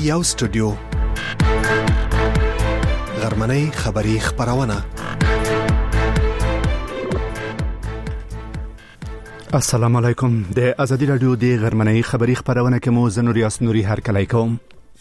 یو سټوډیو غرمنۍ خبری خبرونه. السلام علیکم. د ازادي رادیو د غرمنۍ خبری خبرونه کې مو زنور یاس نوري هر کله کوم.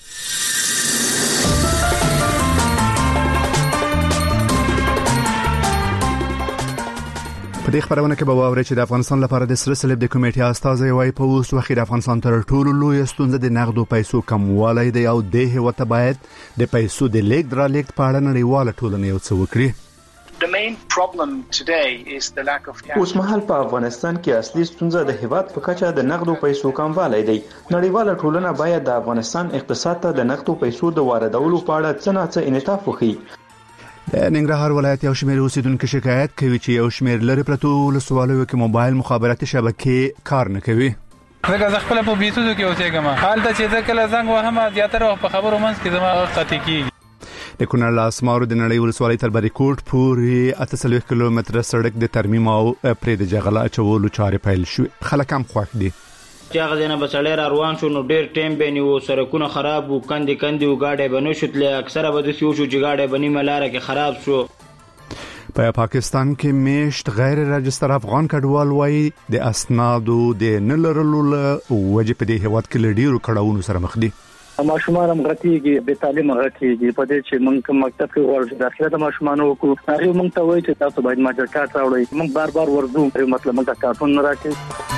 په دې خبرونه کې به واورئ چې د افغانستان لپاره د سره صلیب د کمیټې استازي وايي په اوس وخت د افغانستان تر ټولو لوی ستونزه د نقدو پیسو کموالی دی او د هیواد باید د پیسو د لیږد را لیږد په اړه نړیواله ټولنه یو څه وکړي. The main problem today is the lack of cash. اوس مهال په افغانستان کې اصلي ستونزه د هیواد په کچه د نقدو پیسو کموالی دی. نړیواله ټولنه باید د افغانستان اقتصاد ته د نقدو پیسو د واردولو په اړه څه نه څه انعطاف وکړي. د ننګرهار ولایت یو شمېر اوسیدونکو شکایت کوي چې یو شمېر لري پرتو ولسوالیو کې موبایل مخابراتي شبکې کار نه کوي. زه خپل په بیتو کې اوسېږم. حالت چې زه کله زنګ وهم زیاتره په خبرو منځ کې زما قطع کیږي. د کونړ لاسمارو د نړۍ ولسوالۍ تر بریکوټ پورې 38 کیلومتره سړک د ترمیم او پرې د جغل اچولو چارې پیل شوې. خلک هم خوښ دي. چې هغه ځنه بسړی را روان شو نو ډېر ټیم به نیو، سړکونه خراب وو، کندې وو، ګاډی به نه شوتله، اکثره به داسې وشو چې ګاډی به نیمه لاره کې خراب شو. په پاکستان کې میشت غیر راجستر افغان کډوال وایي د اسنادو د نه لرلو وجې په دې هیواد کې ډېرو کړهونو سره مخ دي. ماشومان هم غټيږي، به تعلیم غټيږي. په دې چې موږ کوم مکتب کې ورته داخله د ماشومان وکړو، هغه موږ ته وایي چې تاسو باید ماجر کارت راوړئ. موږ بار ورځو، مطلب موږ کارتون نه راکې.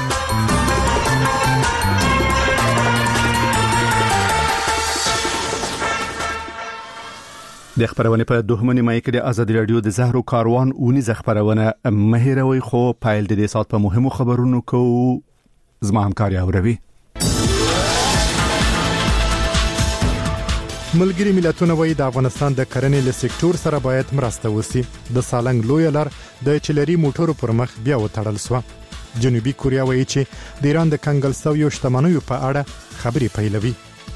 د خبرونه په دوهمه نیمه کې د ازادي رادیو د زهرو کاروان اونیزه خبرونه مهیروي خو پایل د دې سات په مهمو خبرونو کو زما همکاري اوروي. ملګری ملتونه وایي د افغانستان د کرنې له سکتور سره باید مرسته وسی. د سالنګ لوی لار د چلري موټرو پر مخ بیا وتړل شو. جنوبي کوریا وایي چې د ایران د کنګل سویو شتمنیو په اړه خبري پیلوي.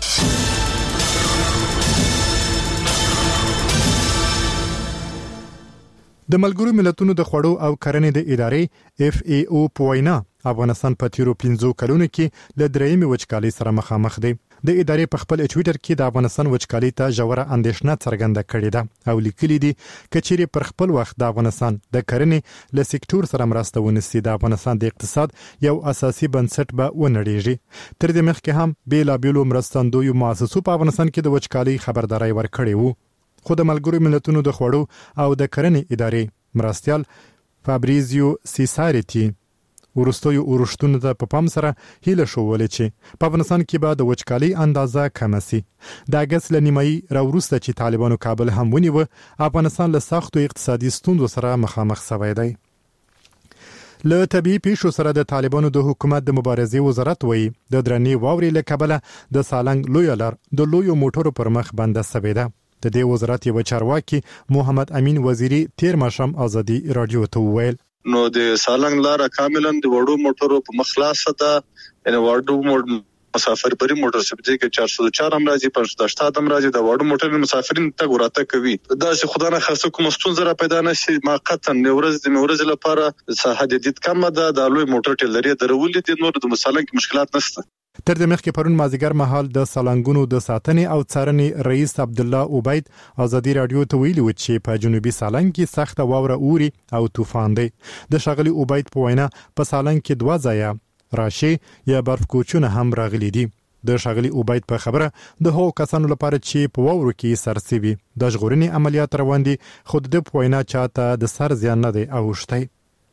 د ملګرو ملتونو د خوړو او کرنې د ادارې FAO په وینا افغانستان په تیرو 15 کلونو کې له درېیمې وچکالۍ سره مخامخ دی. د ادارې په خپل ټوئیټر کې د افغانستان وچکالۍ ته ژوره اندېښنه څرګنده کړې ده او لیکلي دي کچېرې پر خپل وخت د افغانستان د کرنې له سکتور سره مرسته ونیسي د افغانستان د اقتصاد یو اساسي بنسټ به ونړېږي. تر دې مخکې هم بیلابیلو مرستندویو مؤسسو په افغانستان کې د وچکالۍ خبرداري ورکړې وو. خو د ملګرو ملتونو د خوړو او د کرنې ادارې مرستيال فابریزیو سیساریتی ورستوي اورښتونو ته په پام سره هیله شوولې چې په افغانستان کې به د وچکالۍ اندازه کم شي. د اگست لنیمای راورسته چې طالبانو کابل هم ونیو، افغانستان له سختو اقتصادي ستونزو سره مخامخ شوی دی. له طبيعي پیښو سره د طالبانو د حکومت د مبارزې وزارت وایي د درنې واورې له کبله د سالنګ لوی لار د لوی موټرو پر مخ بنده شوی ده. د دې وزارت یو چارواکي محمد امین وزیری تیر ماشام ازادي رادیو ته ویل نو د سالنګ لار کاملا د وړو موټرو په مخلاصه ده، یعنی وړو مسافر پرې موټر سپځي کې 404 امراضي 587 امراضي د وړو موټر مسافرین ته ګوراته کوي. دا چې خدای نه خاصه کوم ستونزه را پیدا نشي موقتا ورځ لپاره ساحه جدید کم ده. د لوی موټر ټلري درولې دي، نور د مسالنګ مشکلات نشته. تر دې مخکې پرون مازیګر مهال د سالنګونو د ساتنې او څارنې رئیس عبد الله عبید ازادي رادیو ته ویلي و چې په جنوبي سالنګ کې سخت واوره اوري او طوفان دی. د شغلي عبید په وینا په سالنګ کې 2 ځایه راشي یا برف کوچونه هم راغلي دي. د شغلي عبید په خبره د هغو کسانو لپاره چې په واورو کې سرسوي د ژغورنې عملیات روان دي، خو د په وینا چاته د سر زیان نه دی اوښتی.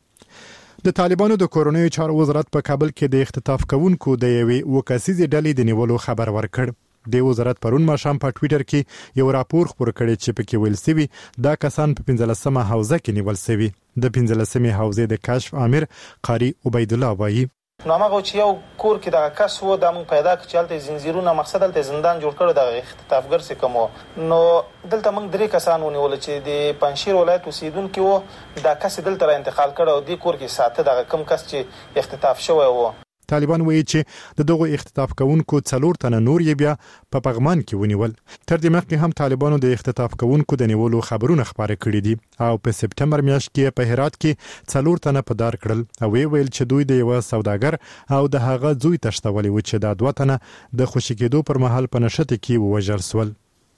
د طالبانو د کورونیو چارو وزارت په کابل کې د اختطاف کوونکو د یوې وکاسیزې ډلې د نیولو خبر ورکړ. د وزارت پرون ماښام په ټوئیټر کې یو راپور خپور کړی چې پکې ویل شوی دا کسان په 15مه حوزه کې نیول شوی. د 15مه حوزې د کشف امیر قاری عبید الله وایي نو هغه چې یو کور کې د کس وو د موږ پیدا کړ چې الته زنجیرونه مقصد الته زندان جوړ کړو د اختطافګر څخه کوم نو دلته موږ 3 کسان ونیول چې د پنځشیر ولایت اوسیدونکو وو. دا کس دلته را انتقال کړو د کور کې ساته د کم کس چې اختطاف شوی وو. طالبان وایي چې د دغه اختطاف کوونکو 4 تنه نور یې بیا په پغمان کې ونیول. تر دې مخکې هم طالبانو د اختطاف کوونکو د نیولو خبرونه خبره کړي دي او په سپټمبر میاشت کې په هرات کې 4 تنه په دار کړل او ویل چې دوی د یو سوداګر او د هغه زوی تشتولي و چې د 2 تنه د خوشی کېدو پر مهال په نشته کې ووژل شول.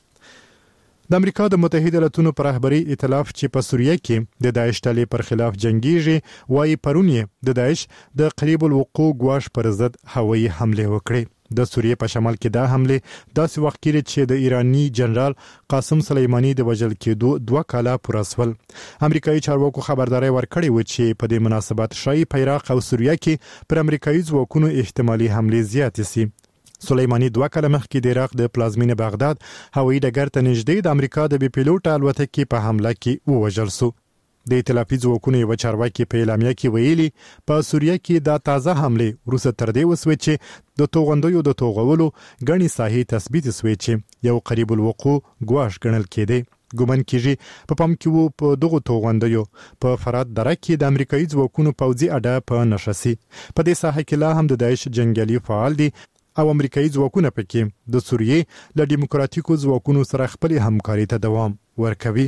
د امریکا د متحده ایالاتونو پر رهبری ائتلاف چې په سوریه کې د داعش ډلې پر خلاف جنگیږي وايي پرون یې د داعش د قریب الوقوع ګواښ پر ضد هوایي حمله وکړې. د سوریه په شمال کې دا حمله داسې وخت کې چې د ایرانی جنرال قاسم سلیمانی د وژل کېدو 2 کاله پوره شول. امریکایي چارواکو خبرداري ورکړې و چې په دې مناسبت شایي په عراق او سوریه کې پر امریکایي ځواکونو احتمالي حمله زیاتې شي. سلیمانی 2 کاله مخکې د عراق د پلازمینې بغداد هوایي ډګر ته نږدې د امریکا د بي پیلوټ الوتکې په حمله کې ووژل شو. د ائتلافي ځواکونو یو چارواکي په اعلامیه کې ویلي په سوریه کې دا تازه حمله وروسته تر دې وسوي چې د توغندیو د توغولو غني ساحې تثبیت شوی چې یو قریب الوقوع ګواښ ګڼل کېده. ګومان کېږي په پام کې وو په دغه توغندیو په فرات دره کې د امریکایي ځواکونو پوځي اډه په نشسي. په دې ساحه کې لا هم د داعش جنگیالي فعال دي او امریکایي ځواکونه پکې د سوریې له دیموکراتیکو ځواکونو سره خپل همکاري ته دوام ورکوي.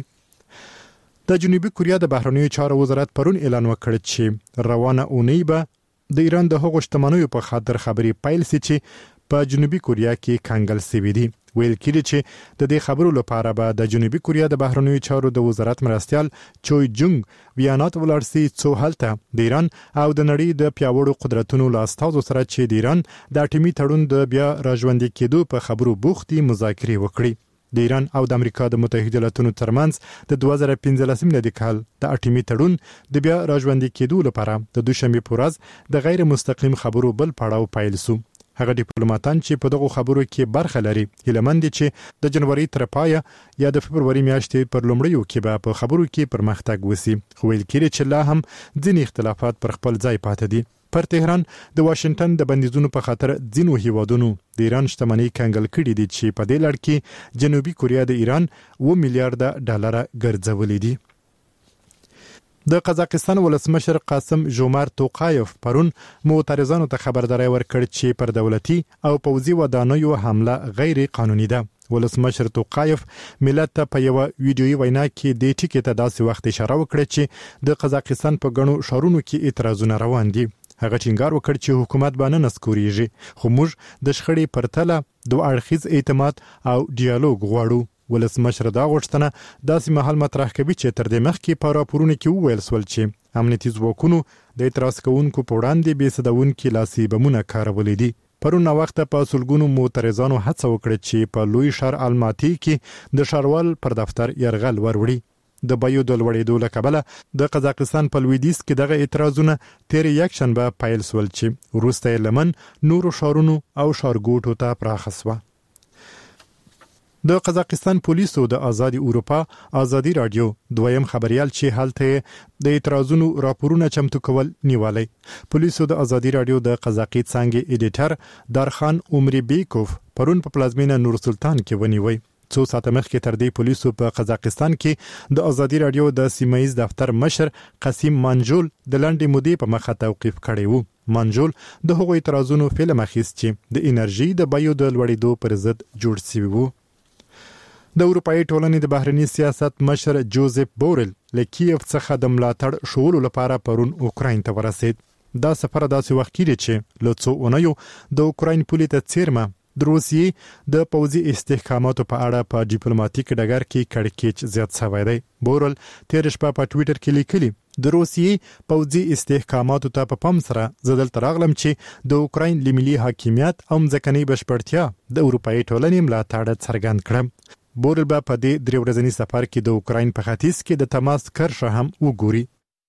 د جنوبي کوریا د بهرنیو چارو وزارت پرون اعلان وکړ چې روانه اونۍ به د ایران د هغو شتمنیو په خاطر خبرې پیل سي چې په جنوبي کوریا کې کنګل سوي دي. ویل کېږي چې د دې خبرو لپاره به د جنوبي کوریا د بهرنیو چارو د وزارت مرستيال چوي جونګ ویانات ولرسي څو هلته د ایران او د نړۍ د پیاوړو قدرتونو له استازو سره چې د ایران د اټومي تړون د بیا راژوندي کېدو په خبرو بوختي مذاکرې وکړي. د ایران او د امریکا د متحده ایالاتونو ترمنځ د 2015 میلادي کال د اټومي تړون د بیا راژوندي کېدو لپاره د دوشنبه په ورځ د غیر مستقیم خبرو بل پړاو پیل شو. هغه ډیپلوماټان چې په دغه خبرو کې برخه لري هیلمند چې د جنوري تر پایه یا د فبرवरी میاشتې پر لومړیو کې به په خبرو کې پرمختګ وسی. خو ویل کېږي چې لا هم ځینې اختلافات پر خپل ځای پاتې دي. پر تهران د واشنگټن د بندیزونو په خاطر ځینو هیوادونو د ایران شتمنۍ کنګل کړي دي چې په دې لړ کې جنوبي کوریا د ایران 2 میلیارډ ډالر ګرځولې دي. د قزاقستان ولسمشر قاسم جومارت توقایف پرون معترضانو ته خبرداري ورکړ چې پر دولتي او پوځي ودانیو حمله غیر قانوني ده. ولسمشر توقایف ملت ته په یو ویډیويي وینا کې د ټیکټ ته داسې وخت اشاره وکړه چې د قزاقستان په غنو شهرونو کې اعتراضونه روان دي. هغه ټینګار وکړ چې حکومت باندې نسکوريږي خو موږ د شخړې پرتله دوه اړخیز اعتماد او ډیالوګ غواړو. ولسمشر دا غوښتنه داسې مهال مطرح کوي چې تر دې مخکې په راپورونو کې وویل شول چې امنیتي ځواکونو د اعتراض کوونکو په وړاندې بې سدونکي لاسي بمونه کارولې دي. پرون وخت په سلګونو معترضانو هڅه وکړه چې په لوی ښار الماتی کې د ښاروال پر دفتر يرغل وروړي. د بیو د لوړېدو له کبله د قزاقستان په لویدیځ کې دغه اعتراضونه تیر یک شنبه پیل شول چې وروسته لمن نورو ښارونو او ښارګوټو ته پراخه شوه. د قزاقستان پولیسو د آزادي اروپا آزادي رادیو دویم خبريال چې حالته د اعتراضونو راپورونه چمتو کول نیولای. پولیسو د آزادي رادیو د قزاقي څنګه ایډیټر دارخان عمري بیکوف پرون په پلازمینه نور سلطان کې ونیوي. څو ساعته مخکې تر دې پولیسو په قزاقستان کې د آزادي رادیو د سیمایي دفتر مشر قاسم منجول د لنډې مودې په مخه توقیف کړی وو. منجول د هغو اعتراضونو فلم اخیست چې د انرژي د بیو د لوړېدو پر ضد جوړ شوی وو. د اروپאי ټولنې د بهرنی سیاست مشر جوزف بورل له کیف څخه د ملاتړ شولو لپاره پرون اوکراین ته ورسید. دا سفر داسې وخت کې چې له څو اونیو د اوکراین پولیس څیرمه د روسیې د پوځي استحکاماتو په اړه په ډیپلوماټیک ډګر کې کړکېچ زیات شوی دی. بورل تیر شپه په ټوئیټر کې لیکلی د روسیې پوځي استحکاماتو ته په پام سره زدل تراغلم چې د اوکراین لملي حاکمیت او ځکهنی بشپړتیا د اروپאי ټولنې ملاتړ څرګند کړم. بورل به په دې 3 ورځنی سفر کې د اوکراین په ختیځ کې د تماس کرښه هم وګوري.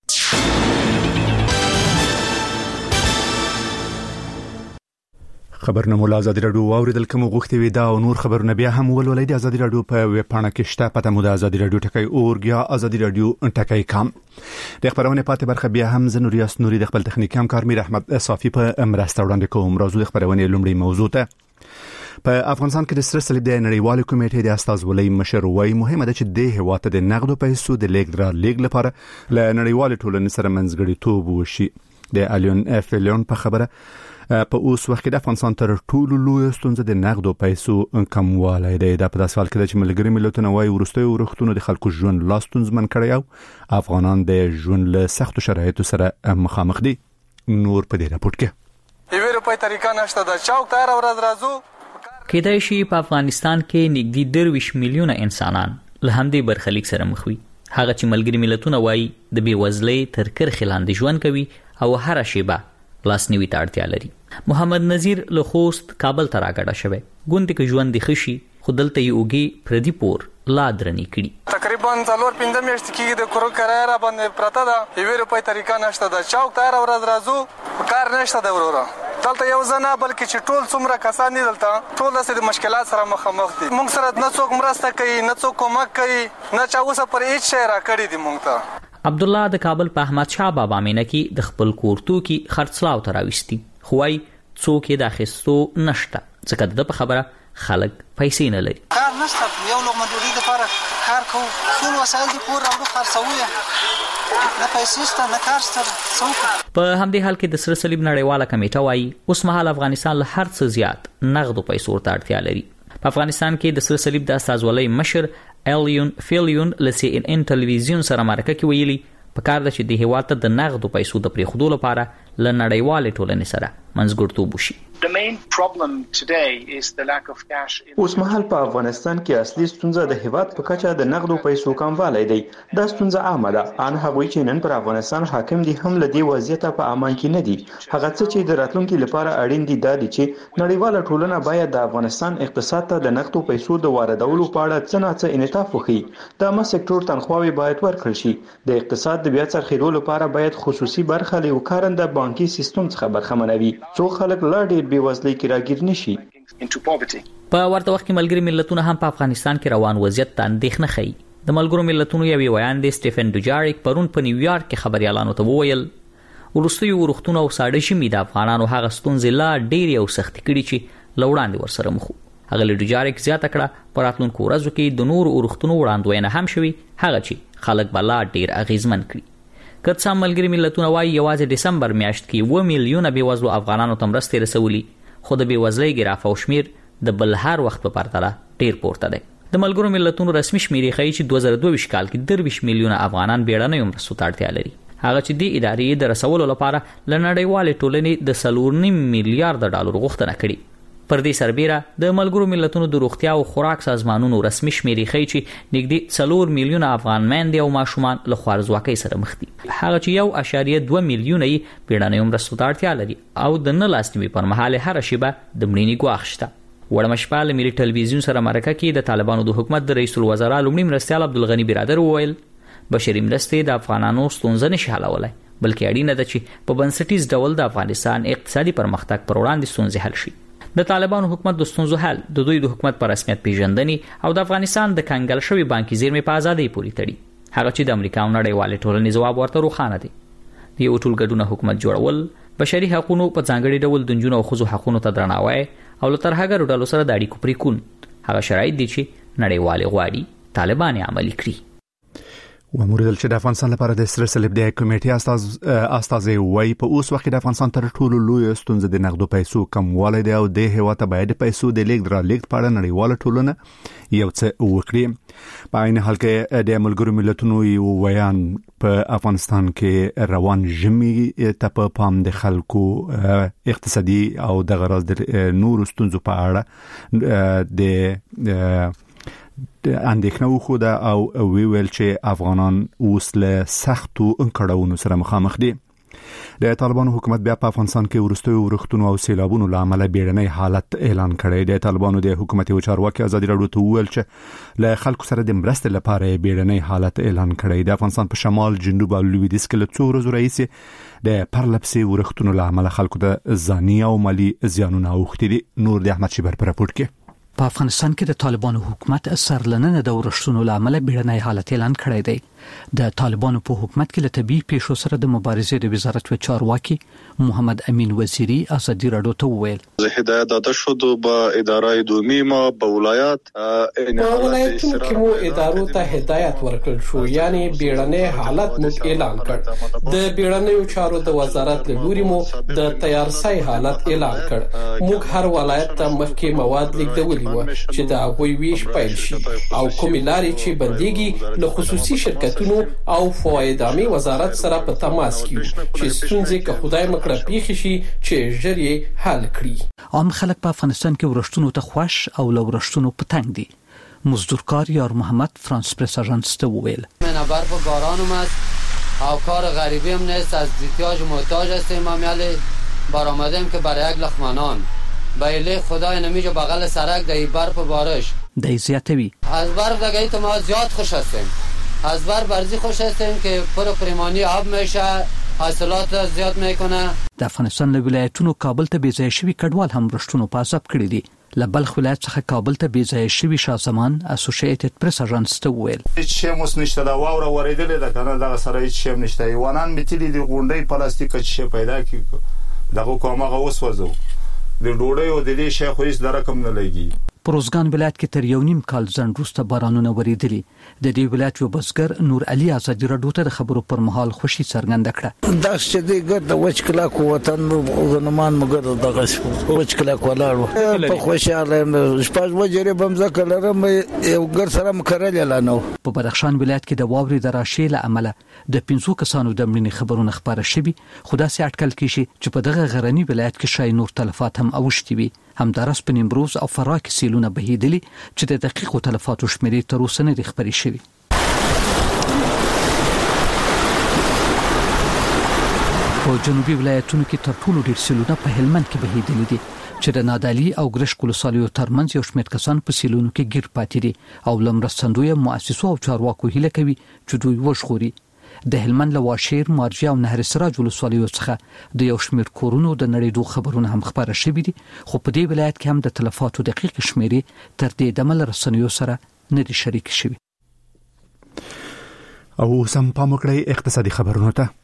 خبرونه مولا آزادي رادیو واوریدل کوم غوښتي وي دا او نور خبرونه بیا هم ولولای د آزادي رادیو په ویب پاڼه کې شته. پته مو د آزادي رادیو ټکی اورګیا آزادي رادیو ټکی کام. د خبرونه پاتې برخه بیا هم زنوریاس نوري د خپل تخنیکی همکار میر احمد صافي په مرسته وړاندې کوم. راځو د خبرونه لومړی موضوع ته. په افغانستان کې د سره صلیب د نړیوال کمیټې د استازولۍ مشر وایي مهمه ده چې د هیواد د نقد پیسو د لیږد لپاره له نړیوال ټولنې سره منځګړیتوب وشي. د الیون فیلیون په خبره په اوس وخت کې د افغانستان تر ټولو لوی ستونزه د نقدو پیسو کموالی دی. دا په داسې حال کې ده چې ملګري ملتونه وايي وروستیو ورښتونو د خلکو ژوند لا ستونزمن کړی او افغانان د ژوند له سختو شرایطو سره مخامخ دي. نور په دې راپورټ کې یوه روپۍ طریقه نشته د چوک ته هر ورځ راځو. کېدای شي په افغانستان کې نږدې 20 میلیونه انسانان له همدې برخلیک سره مخ وي. هغه چې ملګري ملتونه وايي د بېوزلۍ تر کرښې لاندې ژوند کوي او هر شیبه لاسنیوي ته اړتیا لري. محمد نذیر له خوست کابل ته راګډه شوی. ګوندې کې ژوند د خشي خو دلته یې اوږې پردي پور لا درنې کړي. تقریبا 4-5 میاشتې کېږي د کور کرایه را باندې پرته ده. یوه روپۍ طریقه نشته د چوک ته هر ورځ راځو کار نشته د وروره. دلته یو ځنه بلکې چې ټول څومره کسان دي دلته ټول د مشکلات سره مخامخ دي. موږ سره نه څوک مرسته کوي نه څوک کومک کوي نه چا اوسه پر هیڅ شی را کړی دی. موږ ته عبدالله د کابل په احمد شاه بابا مینه کې د خپل کور توکي خرڅلاو ته راوستي خو وايي څوک یې د اخیستو نشته ځکه د په خبره خلک پیسې نه لري. کار نشته یو لقمه ډوډۍ لپاره کار کوو ټول وسایل دي کور راوړو خرڅوو نه پیسې شته نه کار شته څوک. په همدې حال کې د سره صلیب نړیواله کمیټه وايي اوس مهال افغانستان له هر څه زیات نغدو پیسو ته اړتیا لري. په افغانستان کې د سره صلیب د استازولۍ مشر الیون فیلیون له CNN ټلویزیون سره مرکه کې ویلي په کار ده چې د هیواد ته د نغدو پیسو د پریښودو لپاره له نړیوالې ټولنې سره منځګړتوب وشي. The main problem today is the lack of cash. اوس مهال په افغانستان کې اصلي ستونزه د هیواد په کچه د نقدو پیسو کموالی دی. دا ستونزه عامه ده. ان هغوی چې نن پر افغانستان حاکم دي هم له دې وضعیت په امان کې نه دي. هغه څه چې د راتلونکي لپاره اړین دي دا دي چې نړیواله ټولنه باید د افغانستان اقتصاد ته د نقدو پیسو د واردولو په اړه څه نه څه انعطاف وکړي. د عامه سکتور تنخواوې باید ورکړل شي. د اقتصاد د بیا څرخېدو لپاره باید خصوصي برخه له کارنده بانکي سیستم څخه برخمنه وي څو خلک لا ډېر بېوزلۍ کې راګیر نشي. په ورته وخت کې ملګري ملتونه هم په افغانستان کې روان وضعیت ته اندېښنه ښیي. د ملګرو ملتونو یو ویان دی سټیفن ډوجاریک پرون په نیویارک کې خبريالانو ته وویل وروستیو ورښتونه او ساړه ژمي د افغانانو هغه ستونزې لا ډېرې او سختې کړي چې له وړاندې ورسره مخ وو. هغه ډوجاریک زیاته کړه په راتلونکو ورځو کې د نورو ورښتونو وړاندوینه هم شوي هغه چې خلک به لا ډېر اغیزمن کړي. که څه ملګري ملتونه وايي یوازې ډسمبر میاشت کې 1 میلیونه بېوزلو افغانانو ته مرستې رسولي خو د بېوزلۍ ګراف او شمیر د بل هر وخت په پرتله ډېر پورته دی. د ملګرو ملتونو رسمي شمیرې ښیي چې 2022 کال کې 23 میلیونه افغانان بیړنیو مرستو ته اړتیا لري. هغه چې د ادارې د رسولو لپاره له نړیوالې ټولنې د 4.5 میلیارډ ډالر غوښتنه کړې. پر دې سربیره د ملګرو ملتونو د روغتیا او خوراک سازمانونو رسمي شمیرې ښیي چې نږدې 4 میلیونه افغان میندې او ماشومان له خوارځواکۍ سره مخ دي. هغه چې 1.2 میلیونه یې بیړنیو مرستو ته اړتیا لري او د نه لاسنیوي پر مهال هر شیبه د مړینې ګواښ شته. وړمه شپه له ملي ټلویزیون سره مرکه کې د طالبانو د حکومت د رئیس الوزرا لومړي مرستیال عبدالغني برادر وویل بشري مرستې د افغانانو ستونزه نشي حلولی بلکې اړینه ده چې په بنسټیز ډول د افغانستان اقتصادي پرمختګ پر وړاندې ستونزې حل شي. د طالبانو حکومت د ستونزو حل د دوی د حکومت پر رسمیت پیژندنې او د افغانستان د کنګل شوی بانکي زیرمې په ازادۍ پورې تړي. هغه چې د امریکا او نړیوالې ټولنې ځواب ورته روښانه دی. د یو ټولګډونه حکومت جوړول بشري حقوقو په ځانګړي ډول د نجونو او ښځو حقوقو ته درناوی او له ترهګرو ډلو سره د اړیکو پرېکون هغه شرایط دي چې نړیوالې غواړي طالبان عملي کړي. وموردل چې د افغانستان لپاره د سره صلیب د کمیټې استازي وايي په اوس وخت د افغانستان تر ټولو لوی ستونزه د نقدو پیسو کموالی دی او د هیواد باید پیسو د لیږد را لیږد په اړه نړیواله ټولنه یو څه وکړي. په عین حال کې د ملګرو ملتونو یو ویان په افغانستان کې روان ژمي ته په پام د خلکو اقتصادي او د غرض د نور ستونزو په اړه د اندېښنه وخوده او ویل چې افغانان اوس له سختو انکړاونو سره مخامخ دي. د طالبانو حکومت بیا په افغانستان کې ورستیو ورښتونو او سیلابونو له امله بیړنی حالت اعلان کړی دی. طالبانو د حکومت او چارواکي ازادي راډیو ته ویل چې له خلکو سره د مرستې لپاره بیړنی حالت اعلان کړی. د افغانستان په شمال جنوب او لویدیځ کې له څو ورځې راهیسې د پرلپسې ورښتونو له امله خلکو ته ځاني او مالي زیانونه اوښتي دي. نور د احمد شیبر په راپورټ کې په افغانستان کې د طالبانو حکومت سرلننه د ورښتونو له امله بیړنی حالت اعلان کړی دی. د طالبانو په حکومت کې له طبي پیښو سره د مبارزې د وزارت چارواکي محمد امین وزیری ازادي رادیو ته وویل زه هدایت داده شد به اداره دومی ما به ولایت ولایتونو کې مو ادارو ته هدایت ورکړل شو یعنی بیړنی حالت مو اعلان کړ د بیړنیو چارو د وزارت له لوري مو د تیارسای حالت اعلان کړ موږ هر ولایت ته مخکې مواد لیږدولي و چې د هغوی ویش پیل شي او کومې لارې چې بنديږي له خصوصي شرکتونو او فوایدامي وزارت سره په تماس کې چې ستونزې که خدای مکړه پیښ شي چې ژر یې حل کړي. عام خلک په افغانستان کې ورښتونو ته خوښ او له ورښتونو په تنګ دي. مزدورکار یار محمد فرانس پرس آژانس ته وویل من برف و باران اومد او کار غریبی هم نیست از احتیاج محتاج هستیم ما میالی برآمدیم که برای یک لقمانان بیلی خدای نمیجا بغل سرک در برف و بارش دای زیاتوی از برف دیگه تو ما زیاد خوش هستیم از برف برزی خوش هستیم که پرمانی آب میشه حاصلات زیاد میکنه. د افغانستان له ولایتونو کابل ته بیځای شوی کډوال هم رښتونو په عذاب کړی دي. له بلخ ولایت څخه کابل ته بیځای شوی شاه زمان اسوسییټډ پریس آژانس ته وویل هیڅ شی مو نشته دا واوره ورېدلې ده کنه دا سره هیڅ شی نشته یوانان میتلی دی غونډې پلاستیک چې پیدا کی دغه کومه اوس وځو د ډوډۍ او د دې شی خو هیڅ د رقم نه لګي. پروزګان ولایت کې تر یو نیم کال ځنډ وروسته بارانونه ورېدلي. د دې ولایت یو بزګر نور علي ازادي رادیو ته د خبرو پر مهال خوشي څرګنده کړه. دا چې د ګرد وچ کلاک وطن غنمان مګر دغه وچ کلاک ولاړو په خوشاله شپږ وجري بمزه کلرم یو ګر سره مکرل لانو. په بدخشان ولایت کې د واورې د راشي له عمله د 500 کسانو د مړینې خبرونه خبره شوي خو داسې اټکل کیږي چې په دغه غرنی ولایت کې شای نور تلفات هم اوښتي وي. همدارس په نیمروز او فراه کې سیلونه بهیدلي چې د دقیقو تلفاتو شمیرې تر اوسه نه دي خبرې شوي. په جنوبي ولایتونو کې تر ټولو ډېر سیلونه په هلمند کې بهیدلي دي چې د نادعلي او ګرشک ولسوالیو ترمنځ یو شمېر کسان په سیلونو کې ګیر پاتې دي او له مرستندویه مؤسسو او چارواکو هیله کوي چې دوی وژغوري. د هلمند له واشیر مارجه او نهر سراج ولسوالیو څخه د یو شمېر کورونو د نړیدو خبرونه هم خبره شوي دي خو په دې ولایت کې هم د تلفاتو دقیق شمیرې تر دې دمه له رسنیو سره نه دي شریک شوي. او سم پام وکړئ اقتصادي خبرونه ته.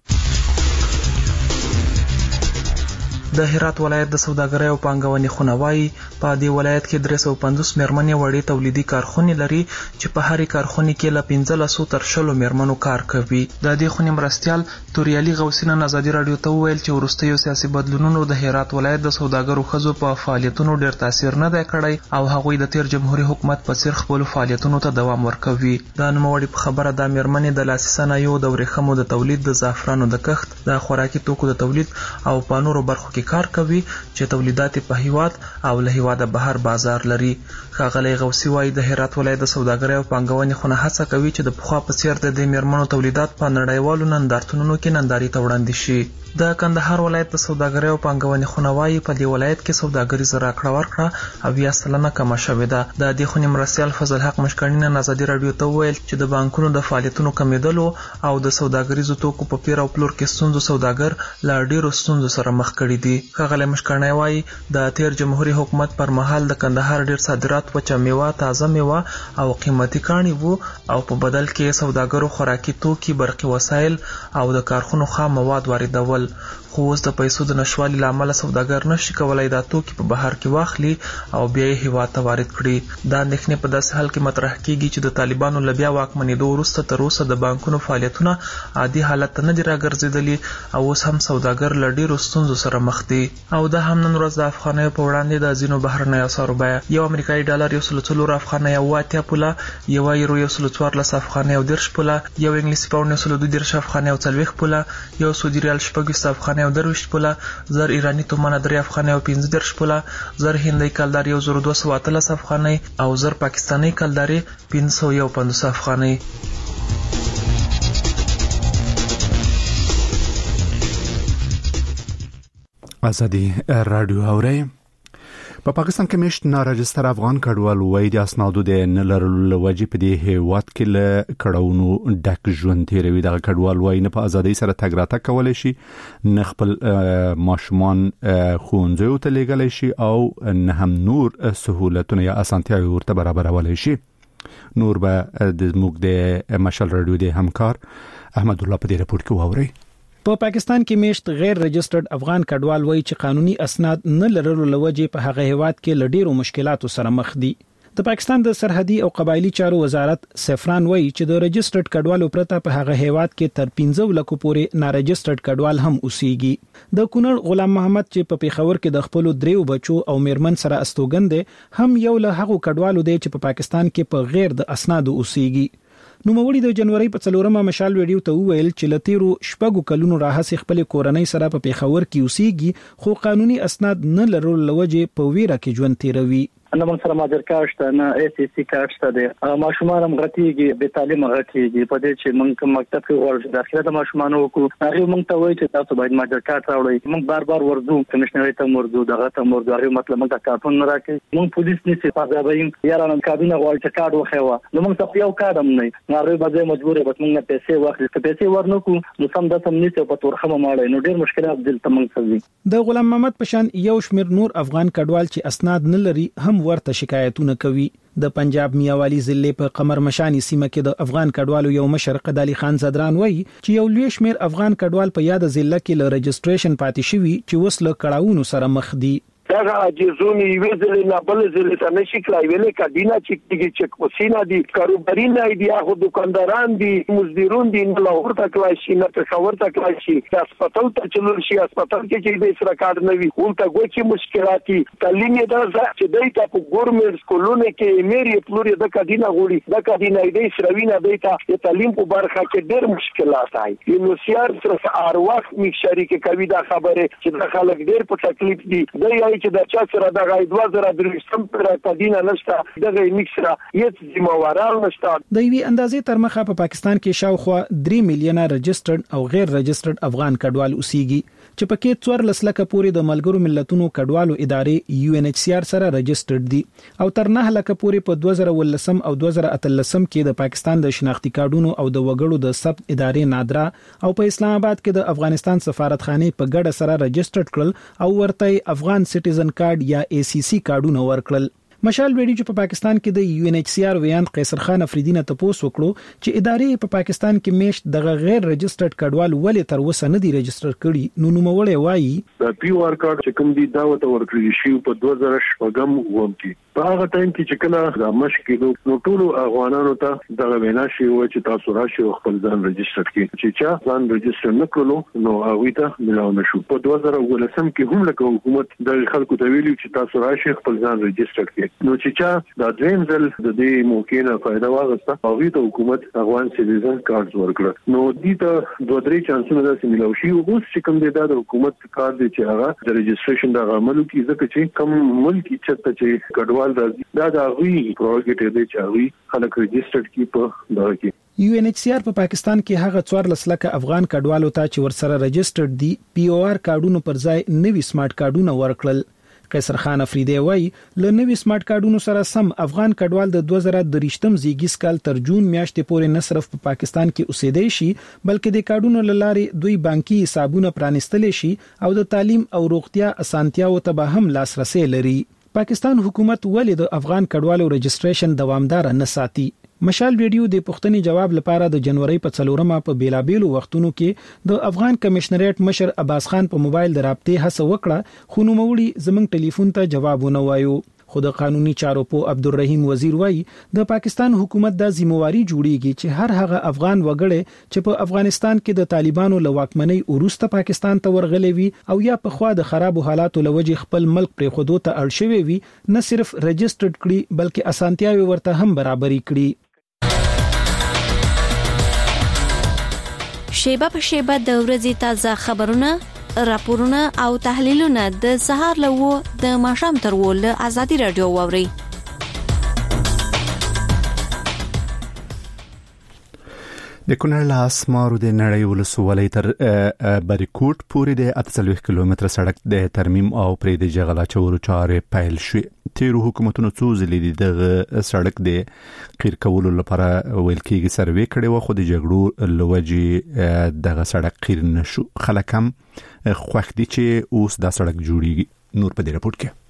د هرات ولایت د سوداګرۍ او پانګونې خونوای په دې ولایت کې 350 میرمنې وړې تولیدي کارخونې لري چې په هرې کارخونې کې له 1500 تر 20 میرمنو کار کوي. د دې خونې مرستيال توریالي غوسینه ازادي رادیو ته وویل چې وروستیو سیاسي بدلونونو د هرات ولایت د سوداګرو خزو په فعالیتونو ډېر تاثیر نه دی کړی او هغوی د تیر جمهوریت حکومت په څیر خپل فعالیتونو ته دوام ورکوي. د نوموړي په خبره د میرمنې د لاسي صنایعو د ورېښمو د تولید د زعفرانو د کښت د خوراکي توکو د تولید او په نورو برخو کې کار کوي چې تولیدات په هیواد او له هیواده بهر بازار لري. ښاغلی غوثي وایي د هرات ولایت د سوداګرۍ او پانګونې خونه هڅه کوي چې د پخوا په څیر د دې میرمنو تولیدات په نړیوالو نندارتونونو کې نندارې ته وړاندې شي. د کندهار ولایت د سوداګرۍ او پانګونې خونه وایي په دې ولایت کې سوداګریزه راکړه ورکړه 80% کمه شوې ده. د دې خونې مرستیال فضل حق مشکڼي نن ازادي رادیو ته وویل چې د بانکونو د فعالیتونو کمیدلو او د سوداګریزو توکو په پیر او پلور کې ستونزو سوداګر له ډیرو ستونزو سره مخ کړي دي. ښاغلی مشکڼي وایي د تیر جمهوریت حکومت پر مهال د کندهار ډیر صادرات وچه میوه تازه میوه او قیمتي کاڼي وو او په بدل کې سوداګرو خوراکي توکي برقي وسایل او د کارخونو خام مواد واردول. خو اوس د پیسو د نشوالي لامل سوداګر نشي کولای دا توکي په بهر کې واخلي او بیا یې هیواد ته وارد کړي. دا اندېښنې په داسې حال کې مطرح کیږي چې د طالبانو له بیا واکمنېدو وروسته تر اوسه د بانکونو فعالیتونه عادي حالت ته نه دي راګرځېدلي او اوس هم سوداګر له ډېرو ستونزو سره مخ دي. او دا هم نن ورځ د افغانیو په وړاندې د ځینو بهرنیو اسعارو بیه یو امریکایي ډالر 104 افغانۍ او 80 پوله، یو یورو 114 افغانۍ او 10 پوله، یو انګلیسي پاونډ 132 افغانۍ او 40 پوله، یو سعودي ریال 26 افغانۍ او 20 پوله، زر ایرانی تومانه 3 افغانۍ او 15 پوله، زر هندۍ کلدار 1213 افغانۍ او زر پاکستاني کلداري 551 افغانۍ. ازادي رادیو اوري. په پاکستان کې مشت ناراجستر افغان کډوال وای د اسنادو د نلرلو وجې په دې هیواد کې له کډاونو ډک ژوند تیروي. د کډوال وای نه په ازادي سره تګ راتګ کولای شي، نه خپل ماشومان ښوونځیو ته لیږلی شي او نه هم نور سهولتونه یا اسانتیاوې ورته برابرولای شي. نور به د موږ د مشال رادیو د همکار احمد الله په دې رپورت کې واوري. په پاکستان کې میشت غیر رجسترډ افغان کډوال وایي چې قانوني اسناد نه لرلو لوجې په هغه هیواد کې لډیرو مشکلاتو سره مخ دي. د پاکستان د سرحدي او قبایلی چارو وزارت سفران وایي چې د رجسترډ کډوالو پرته په هغه هیواد کې تر 15 لک پورې نارجسترډ کډوال هم اوسېږي. د کونړ غلام محمد چې په پیښور کې د خپل دریو بچو او میرمن سره استوګند هم یو له هغو کډوالو دی چې په پاکستان کې په غیر د اسنادو اوسېږي. نو موري د جنوري په 4مه مشال ویډیو ته ویل چې لتیرو شپږو کلونو راهسي خپل کورنۍ سره په پیښور کې اوسېږي خو قانوني اسناد نه لرلو لوجې په ویره کې ژوند تیروي. انا من سره ماجر کارشته نه ACC کارشته دي ماشومان هم غټيږي به تعلیم غټيږي په دې چې موږ مکتب کې ورته داخله د ماشومان وکړو هغه موږ ته وایي چې تاسو باید ماجر کارت راوړئ موږ بار ورځو کمشنري ته ورځو دغه ته ورځو هغه مطلب موږ کارتون نه راکې موږ پولیس نشي فاضابین یارانه کابینه غواړي چې کارت وخیوه نو موږ ته یو کارت هم نه هغه به مجبور به موږ پیسې واخلو چې پیسې ورنکو نو سم د سم نشي په تورخه ماړې نو ډېر مشکلات دلته موږ سوي. د غلام محمد پشان یو شمیر نور افغان کډوال چې اسناد نه لري هم ورته شکایت کوي. د پنجاب میاوالی ضلع په قمر مشانی سیمه کې د افغان کډوالو یو مشر قدالي خان زدران وایي چې یو لوی شمیر افغان کډوال په یاد ضلع کې ل رجستریشن پاتې شوی چې وسله کړهونو سره مخ دي. دا عجزونی ویزل نه بل زل ته نشي کړای ویلې کډینا چې کوسینا دي کاروباري نه دي هغه دکانداران دي مزدورون دي نه لاهور ته کلای شي نه پېښور ته کلای شي هسپتال ته چلول شي هسپتال کې چې به سره کار نه وي ولته ګوچی مشکلات تعلیم دا چې دای ته په ګورمنټ سکولونو کې میری پلوري د کډینا غوړي د کډینا دې سروینه دای ته تعلیم په برخه کې ډېر مشکلات آي نو سیار سره ارواح می شریک کوي دا خبره چې د خلک ډېر په تکلیف دي دای چې د چا سره د غاید وزره درښتم پر تدینه نشته دغه میکسره هیڅ ذمہواران نشته. د وی اندازې تر مخه په پاکستان کې شاوخوا 3 میلیونه رجسترډ او غیر رجسترډ افغان کډوال اوسېږي چې پکې 14 لک پورې د ملګرو ملتونو کډوالو ادارې UNHCR سره رجسترډ دي او تر 9 لک پورې په 2013 او 2013 کې د پاکستان د شناختی کارډونو او د وګړو د ثبت ادارې نادرا او په اسلام آباد کې د افغانستان سفارتخانه په ګډه سره رجسترډ کړل او ورته افغان سټیزن کارت یا ACC کارډونه ورکړل. مشال ویډیو چې په پاکستان کې د UNHCR ویان قیصر خان افریدی نه تاسو وکړو چې ادارې په پاکستان کې میشت د غیر رجسترډ کډوال ولې تر اوسه نه دي رجستر کړي نو نوموړی وایي د PR کارت چې کوم دي دا وته ورکړي شي په 2018 ووم کې په هغه ټایم کې چې کله د مشکل نو ټول افغانانو ته د وینا شي و چې تاسو راشي خپل ځان رجستر کړئ چې چا ځان رجستر نکړو نو هغه ته ملاو نشو په 2019 کې هم لکه حکومت د خلکو ته ویلي چې تاسو راشي خپل ځان رجستر کړئ نو چې چا د دویم ځل د دې موقع نه فائدہ واغسته او د حکومت افغان سټیزن کارت ورکړ نو دې ته دوه درې چانسونه داسې ملو شي او اوس چې کوم د حکومت کارت دی چې هغه د رجستریشن د عملو کې ځکه چې کوم ملک چې کډوال دا د غوي پروګټ دی چې غوي خلک رجستر کی په دغه کې UNHCR په پاکستان کې هغه 14 لک افغان کډوالو ته چې ورسره رجسترډ دي POR کارډونو پر ځای نوي سمارټ کارډونه ورکړل. قیصر خان افریدی وایي ل نوي سمارټ کارډونو سره سم افغان کډوال د 2023 زیږیز کال تر جون میاشتې پورې نه صرف په پاکستان کې اوسېدي شي بلکې د کارډونو لارې دوی بانکي حسابونه پرانستل شي او د تعلیم او روغتیا اسانتیاو ته به هم لاسرسي لري. پاکستان حکومت ولې د افغان کډوالو رجستریشن دوامدار نه ساتي؟ مشال ویډیو د پښتني جواب لپاره د جنوري په 4مه په بیلابېلو وختونو کې د افغان کمشنریټ مشر عباس خان په موبایل د رابطې هڅه وکړه خو نوموړي زمنګ ټلیفون ته جواب ونه وایو. خو د قانوني چارو په عبدالرحیم وزیر وایي د پاکستان حکومت د ذمہواری جوړیږي چې هر هغه افغان وګړي چې په افغانستان کې د طالبانو له واکمنۍ وروسته پاکستان ته ورغلي وي او یا په خوا د خراب حالاتو لوجې خپل ملک پرې خودو ته اړ شوی وي نه صرف رجسترډ کړي بلکې اسانتیاوي ورته هم برابرۍ کړي. شیبه په شیبه د ورځې تازه خبرونه، راپورونه او تحلیلونه د سهار له د ماښام تر ول ازادي رادیو واوري. د کونړ له اسمارو د نړۍ ولسوالۍ تر بریکوټ پورې د 48 کیلومتر سړک د ترمیم او پرې د جغل اچولو چارې پیل شوې. تیرو حکومتونو څو ځلې د سړک د قیر کولو لپاره ویل کېږي سروې کړې و خو د جګړو لوجې دغه سړک قیر نشو. خلک هم خوښ دي چې اوس دا سړک جوړیږي. نور په دې رپورت کې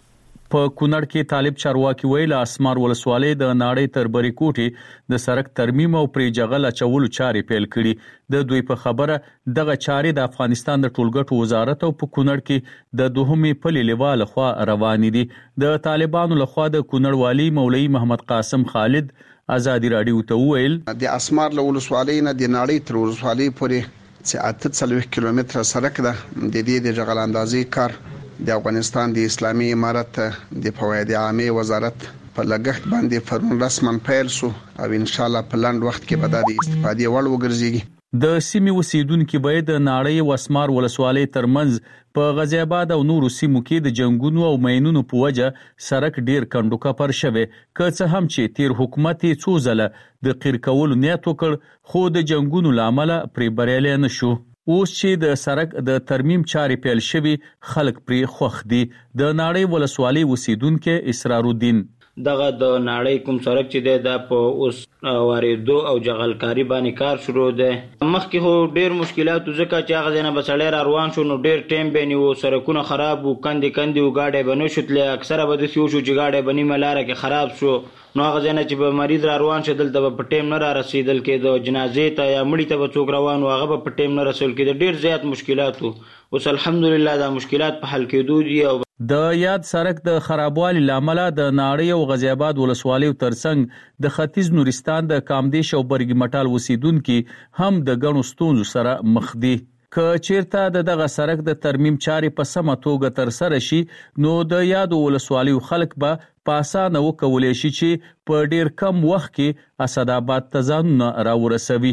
په کونړ کې طالب چارواکي ویل اسمار ولسوالۍ د ناړۍ تر بری کوټي د سړک ترمیم او پرې جغل اچولو چارې پیل کړي د دوی په خبره دغه چارې د افغانستان د ټولګټو وزارت او په کونړ کې د دوهمي پلي لیوال خوا روان دي د طالبانو لخوا د کونړ والی مولوی محمد قاسم خالد ازادي رادیو ته ویل د اسمار ولسوالۍ نه د ناړۍ تر ولسوالۍ پورې چې 38 کیلومتره سړک ده د دې د جغل اندازې کار د افغانستان د اسلامي امارت د فواید عامه وزارت په لګښت باندې پرون رسماً پیل شو او ان شاء الله په لاند وخت کې به د استفادې وړ وګرځي. د سیمې اوسیدونکو به د ناړۍ او اسمار ولسوالۍ ترمنځ په غزی آباد او نورو سیمو کې د جنگونو او مینونو په وجه سړک ډیر کندوکا پر شوه که څه هم چې تیر حکومت څو ځله د قیر کولو نیت وکړ خو د جنگونو لامل پرې بریالي نشو. اوس چې د سړک د ترمیم چارې پیل شوی خلک پرې خوښ دي. د ناړۍ ولسوالۍ اوسیدونکو اسرار الدین دغه د ناړۍ کوم سړک چې د په اوس واردو او جغلکاری باندې کار شروع ده مخکې هو ډیر مشکلات ځکه چې هغه نه بسړی را روان شو نو ډیر ټیم به نیو سړکونه خراب وو کندې او گاډي بنو شتله اکثره به د سیو شو چې گاډي بنی ملاره کې خراب شو نو هغه نه چې به مریض را روان شدل د په ټیم نه را رسیدل کې د جنازې ته یا مړی ته به څوک روان هغه په ټیم نه رسول کې ډیر زیات مشکلات وو اوس الحمدلله دا مشکلات په حل کېدو دي. او د یاد سړک د خرابوالي لامل د ناړۍ او غزی آباد ولسوالۍ ترڅنګ د ختیځ نورستان د کامدیش او برګی مټال وسیدونکو هم د غنو ستونزو سره مخ دي. که چیرته دغه سړک د ترمیم چارې په سمه توګه تر سره شي نو د یاد ولسوالیو خلک به په اسانه وکولای شي چې په ډیر کم وخت کې اسداباد ته ځانونه راورسوي.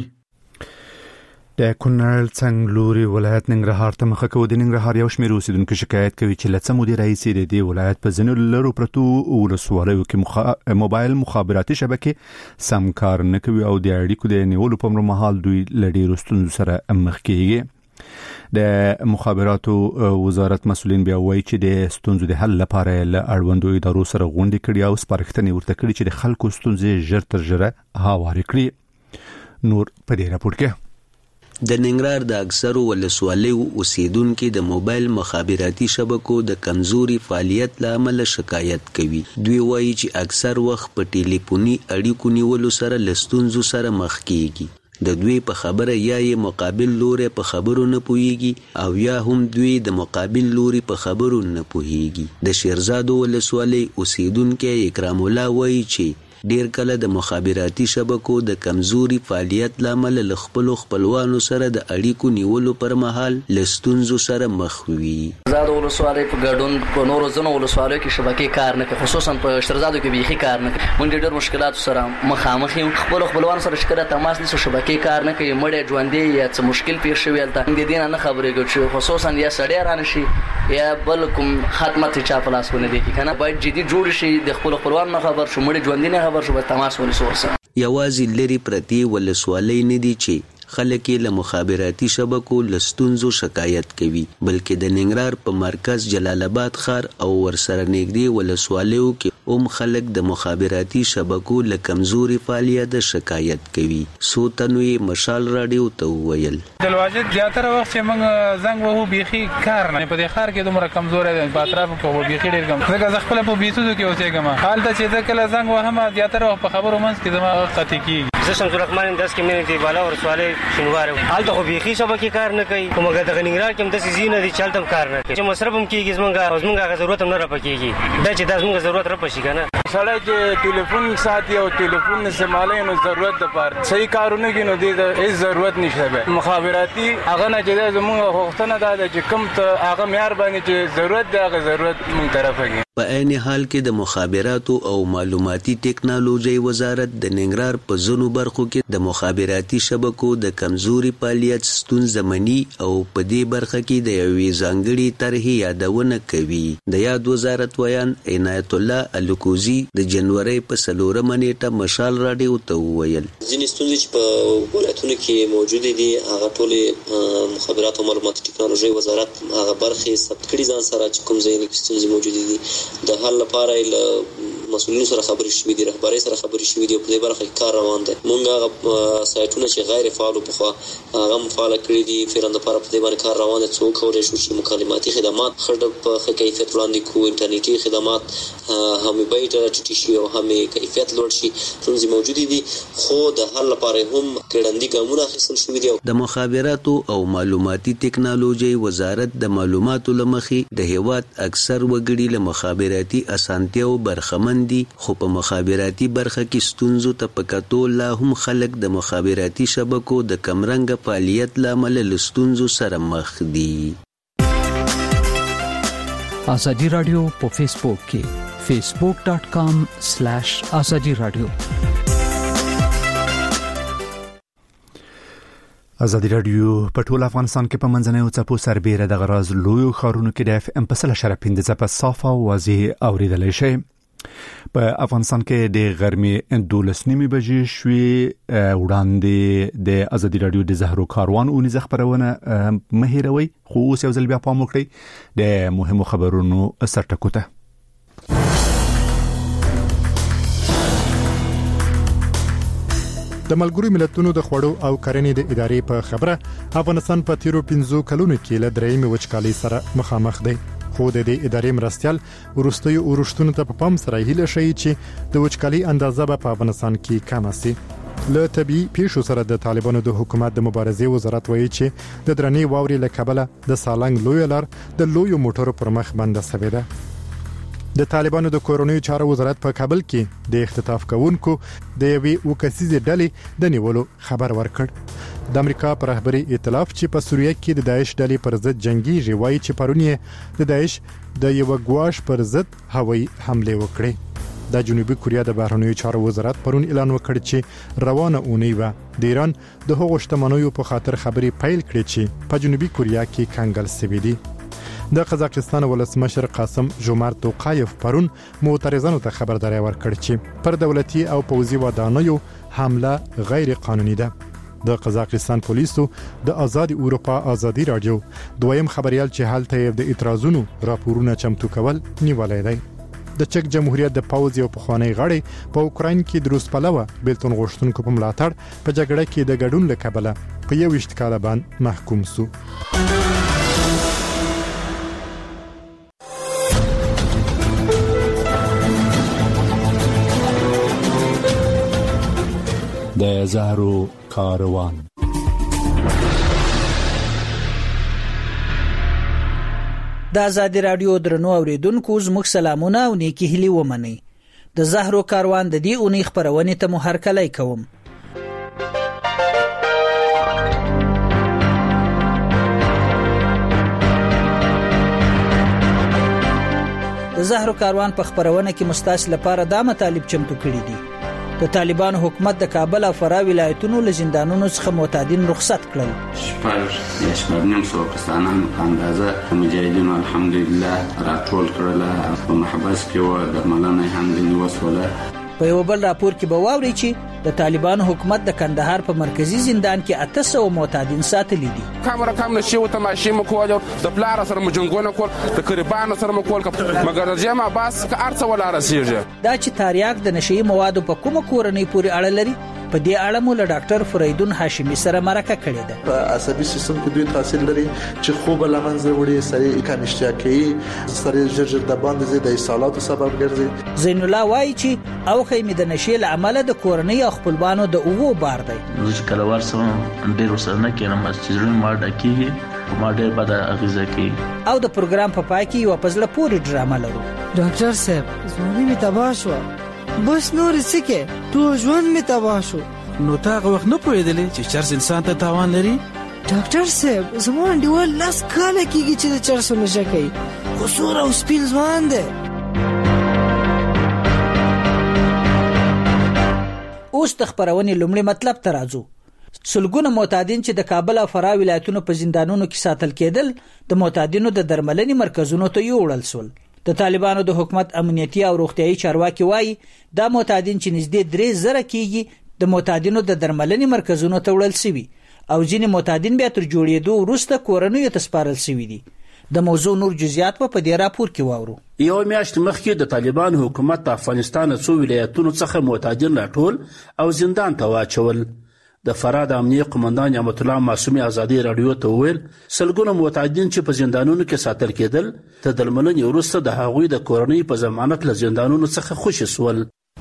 د کونړ څنګلوري ولایت ننګرهار ته مخه کوي. د ننګرهار یو شمېر اوسیدونکو شکایت کوي چې لڅ مدیر رئیس د دې ولایت په ځینو لرو پرتو ولسوالیو کې موبایل مخابراتي شبکې سم کار نه کوي او د اړیکو د نیولو په مهال دوی لډیر ستونزو سره مخ کیږي. د مخابراتو وزارت مسؤلین بیا وایي چې د ستونزو د حل لپاره له اړوندو ادارو سره غونډې کړي او سپارښتنې ورته کړي چې د خلکو ستونزې ژر تر ژره هوارې کړي. نور په دې راپور کې د ننګرهار د اکثرو ولسوالیو اوسیدونکو د موبایل مخابراتي شبکو د کمزوري فعالیت لامل شکایت کوي. دوی وایي چې اکثر وخت په ټلیفوني اړیکو نیولو سره لستونزو سره مخ کیږي. د دوی په خبره یا یې مقابل لوري په خبرو نه پوهیږي او یا هم دوی د مقابل لوري په خبرو نه پوهیږي. د شیرزاد ولسوالۍ اوسیدونکو اکرام الله وایي چې ډیر کله د مخابراتي شبکو د کمزوري فعالیت لامل ل خپلوانو سره د اړیکو نیولو پر مهال لستونزو سره مخ وي. زاد ولسوالۍ په ګډون په نورو ځینو ولسوالیو کې شبکې کار نه کوي خصوصا په شیرزادو کې بيخي کار نه کوي. موږ ډېر مشکلات سره مخامخ یو خپلوانو سره شکایت تماس نشو شبکې کار نه کوي مړې ژوندې یا څه مشکل پیښ شوی الته د دې نه خبرې کوي خصوصا یا سړی رانه شي یا بل کوم خدمت چا په لاس ونه دي کنه باید جدي جوړ شي د خپلوانو خبر شو مړې ژوندې نه خبر شو به تماس ونیسورسه. یوازې لري پرتی ولسوالۍ نه دي چې خلک له مخابراتي شبکو لستونزو شکایت کوي بلکې د ننګرهار په مرکز جلال آباد ښار او ورسره نږدې ولسوالیو کې خلک د مخابراتي شبکو له کمزوري فعالیت شکایت کوي. سو تنوي مشال رادیو ته ویل د واجد زیاتره وخت چې موږ زنګ وو بيخي کار نه په دې ښار کې دومره کمزوري ده په اطراف کې وو بيخي ډیر کم ځکه ځخ په بیتو کې اوسېګم حال ته چې کله زنګ وو هم زیاتره وخت په خبرو منځ کې زما خطي کیږي. زه شمس الرحمن داس کې مې دی بالا ورسواله شنوار حال ته بيخي شبکې کار نه کوي کومه د ننګرهار کې هم د سيزینه دي چلتم کار نه کوي چې مصرف هم کیږي زمونږه ضرورت هم نه را پکېږي دا چې زمونږه ضرورت را پشي کنه سړی چې ټلیفون ساتي او ټلیفون نه سمالای نو ضرورت د پاره صحیح کارونه کې نو د هیڅ ضرورت نشته به مخابراتي هغه نه چې زمونږه وختونه دا چې کم ته هغه معیار باندې چې ضرورت دی هغه ضرورت مون طرفه کې. په عین حال کې د مخابراتو او معلوماتي ټکنالوژي وزارت د ننګرهار په ځینو برخو کې د مخابراتي شبکو د کمزوري فعالیت ستونزه مني او په دې برخه کې د یوې ځانګړي طرحې یادونه کوي. د یاد وزارت ویان عنایت الله الکوزي د جنوري په 4 نیټه مشال رادیو ته وویل ځینې ستونزې چې په ولایتونو کې موجود دي هغه ټول مخابرات او معلوماتي ټکنالوژي وزارت هغه برخې ثبت کړي ځان سره چې کوم ځای کې ستونزې موجود دي د حل لپاره له مسؤلینو سره خبرې شوې دي، رهبرۍ سره خبرې شوې دي، په دې برخه کې کار روان دی. موږ هغه سایټونه چې غیر فعال په خوا هغه فعال کړی دي، فعلا د لپاره په دې باندې کار روان دی. څو کولای شو چې مکالماتي خدمات په ښه کیفیت وړاندې کړو، انټرنیټي خدمات هم بیټ ټیټ شي او هم کیفیت لوړ شي. ستونزې موجودې دي، خو د حل لپاره هم ګړندي ګامونه اخیستل شوي دي. د مخابراتو او معلوماتي ټکنالوژي وزارت د معلوماتو لمخې د هیواد اکثر وګړي له مخابراتي اسانتیاو برخمن دي، خو په مخابراتي برخه کې ستونزو ته په کتو لا هم خلک د مخابراتي شبکو د کمرنګه فعالیت لامل له ستونزو سره مخ دي. ازادي رادیو په فیسبوک کې facebook.com/azadi radio. ازادي رادیو په ټول افغانستان کې په منځنوي څپو سربېره د غراز لویو ښارونو کې د FM په 100.5 په صافه او واضح اوریدلای شي. په افغانستان کې د غرمې 12:30 بجې شوې وړاندې د ازادي رادیو د زهرو کاروان اونیزه خبرونه مهیروي، خو اوس یو ځل بیا پام وکړئ د مهمو خبرونو سرټکوته. د ملګرو ملتونو د خوړو او کرنې د ادارې په خبره افغانستان په تیرو 5 کلونو کې له درېیمې وچکالۍ سره مخامخ دی، خو د دې ادارې مرستيال ورستیو اورښتونو ته په پام سره هیله شي چې د وچکالۍ اندازه به په افغانستان کې کم شي. له طبي پیښو سره د طالبانو د حکومت د مبارزې وزارت وایي چې د درنې واوري له کبله د سالنګ لوی لار د لوی موټرو پر مخ بنده شوې ده. د طالبانو د کورونی چارو وزارت په کابل کې د اختطاف کوونکو د یوې وکسیزې ډلې د نیولو خبر ورکړ. د امریکا پر رهبری ائتلاف چې په سوریه کې د داعش ډلې پر ضد جنگي ژوي چې پرونی د داعش د یو غواش پر ضد هوایي حمله وکړې. د جنوبي کوریا د بهرنیو چارو وزارت پرون اعلان وکړ چې روانه اونۍ و د ایران د هغو شتمنیو په خاطر خبري پیل کړې چې په جنوبي کوریا کې کنګل سوي دي. د قزاقستان ولسمشر قاسم جومارت توقایف پرون معترضانو ته خبرداري ورکړ چې پر دولتي او پوځي ودانیو حمله غیر قانوني ده. د قزاقستان پولیسو د آزاد اروپا ازادي رادیو دویم خبريال چې حالته د اعتراضونو راپورونه چمتو کول نیولای دی. د چک جمهوریت د پوځ یو پخوانی غړی په اوکراین کې د روس پلوه بیلتون غوښتونکو په ملاتړ په جګړه کې د ګډون لکبله په 21 کال باندې محکوم شو. د زهرو کاروان. د ازادي رادیو درنو اوریدونکو زموږ سلامونه او نیکی هیلې ومنئ. د زهرو کاروان د دې اونۍ خبرونه ته مو هرکلی کوم. د زهرو کاروان په خبرونه کې مستاس لپاره دا مطالب چمتو کړی دي. د طالبانو حکومت د کابل او فراه ولایتونو له زندانونو څخه معتادین رخصت کړل. شپږ کسانان په اندازه مجاهدین الحمدلله راټول کړل په محبس کې و د ملانه هم د نیوسوله. په یو بل راپور کې به واوري چې د طالبانو حکومت د کندهار په مرکزی زندان کې 800 معتادین ساتلي دي. کامره کام نشي او تماشې مکول د پلار سره مجنګونه کول د قربان سره مکول مګر جمع باس که ارڅ ولا رسیږي. دا چې تاریاک د نشي موادو په کومه کورنۍ پورې اړه لري په دې اړه مو له ډاکټر فریدون هاشمی سره مرکه کړې ده. په عصبي سیستم کې دوی تاثیر لري چې خوب لمنځه وړي، سړی کمشتیا کوي، سړی ژر د باندې د اصالاتو سبب ګرځي. زین الله وایي چې او خیمه د نشي له عمله د کورنۍ او خپلوانو د اوو بار دی. چې کله ورسره ډیر وسره نه کېنم چې زړه ما ډکیږي، ما ډیر بد اغیزه کوي. او د پروګرام په پای کې یو پزله پوری ډرامه لرو. ډاکټر صاحب زموږ می تباہ شو، بس نور سکه تو ژوند می تباہ شو. نو تاغه وخت نه پوهېدلې چې چرس انسان ته تاوان لري. ډاکټر صاحب زموږ ډیول لاس کاله کیږي چې د چرس نشه کوي، خو سور او سپین ځوان دی. اوس د خبرونې لومړی مطلب ته راځو. سلګونه معتادین چې د کابل او فراه ولایتونو په زندانونو کې ساتل کېدل د معتادینو د درملنې مرکزونو ته یوړل شول. د طالبانو د حکومت امنیتي او روغتيایي چارواکي وایي دا معتادین چې نږدې 3000 کېږي د معتادینو د درملنې مرکزونو ته وړل شوي او ځینې معتادین بیا تر جوړېدو وروسته کورنیو ته سپارل شوي دي. د موضوع نور جزئیات په دې راپور کې واورو. یو میاشت مخکې د طالبان حکومت د افغانستان څو ولایتونو څخه معتادین راټول او زندان ته واچول. د فراد امنیه قومندان نعمت الله معصومي ازادي رادیو ته وویل سلګونه معتادین چې په زندانونو کې ساتل کېدل ته د درملنې وروسته د هغوی د کورنۍ په ضمانت له زندانونو څخه خوشي شول.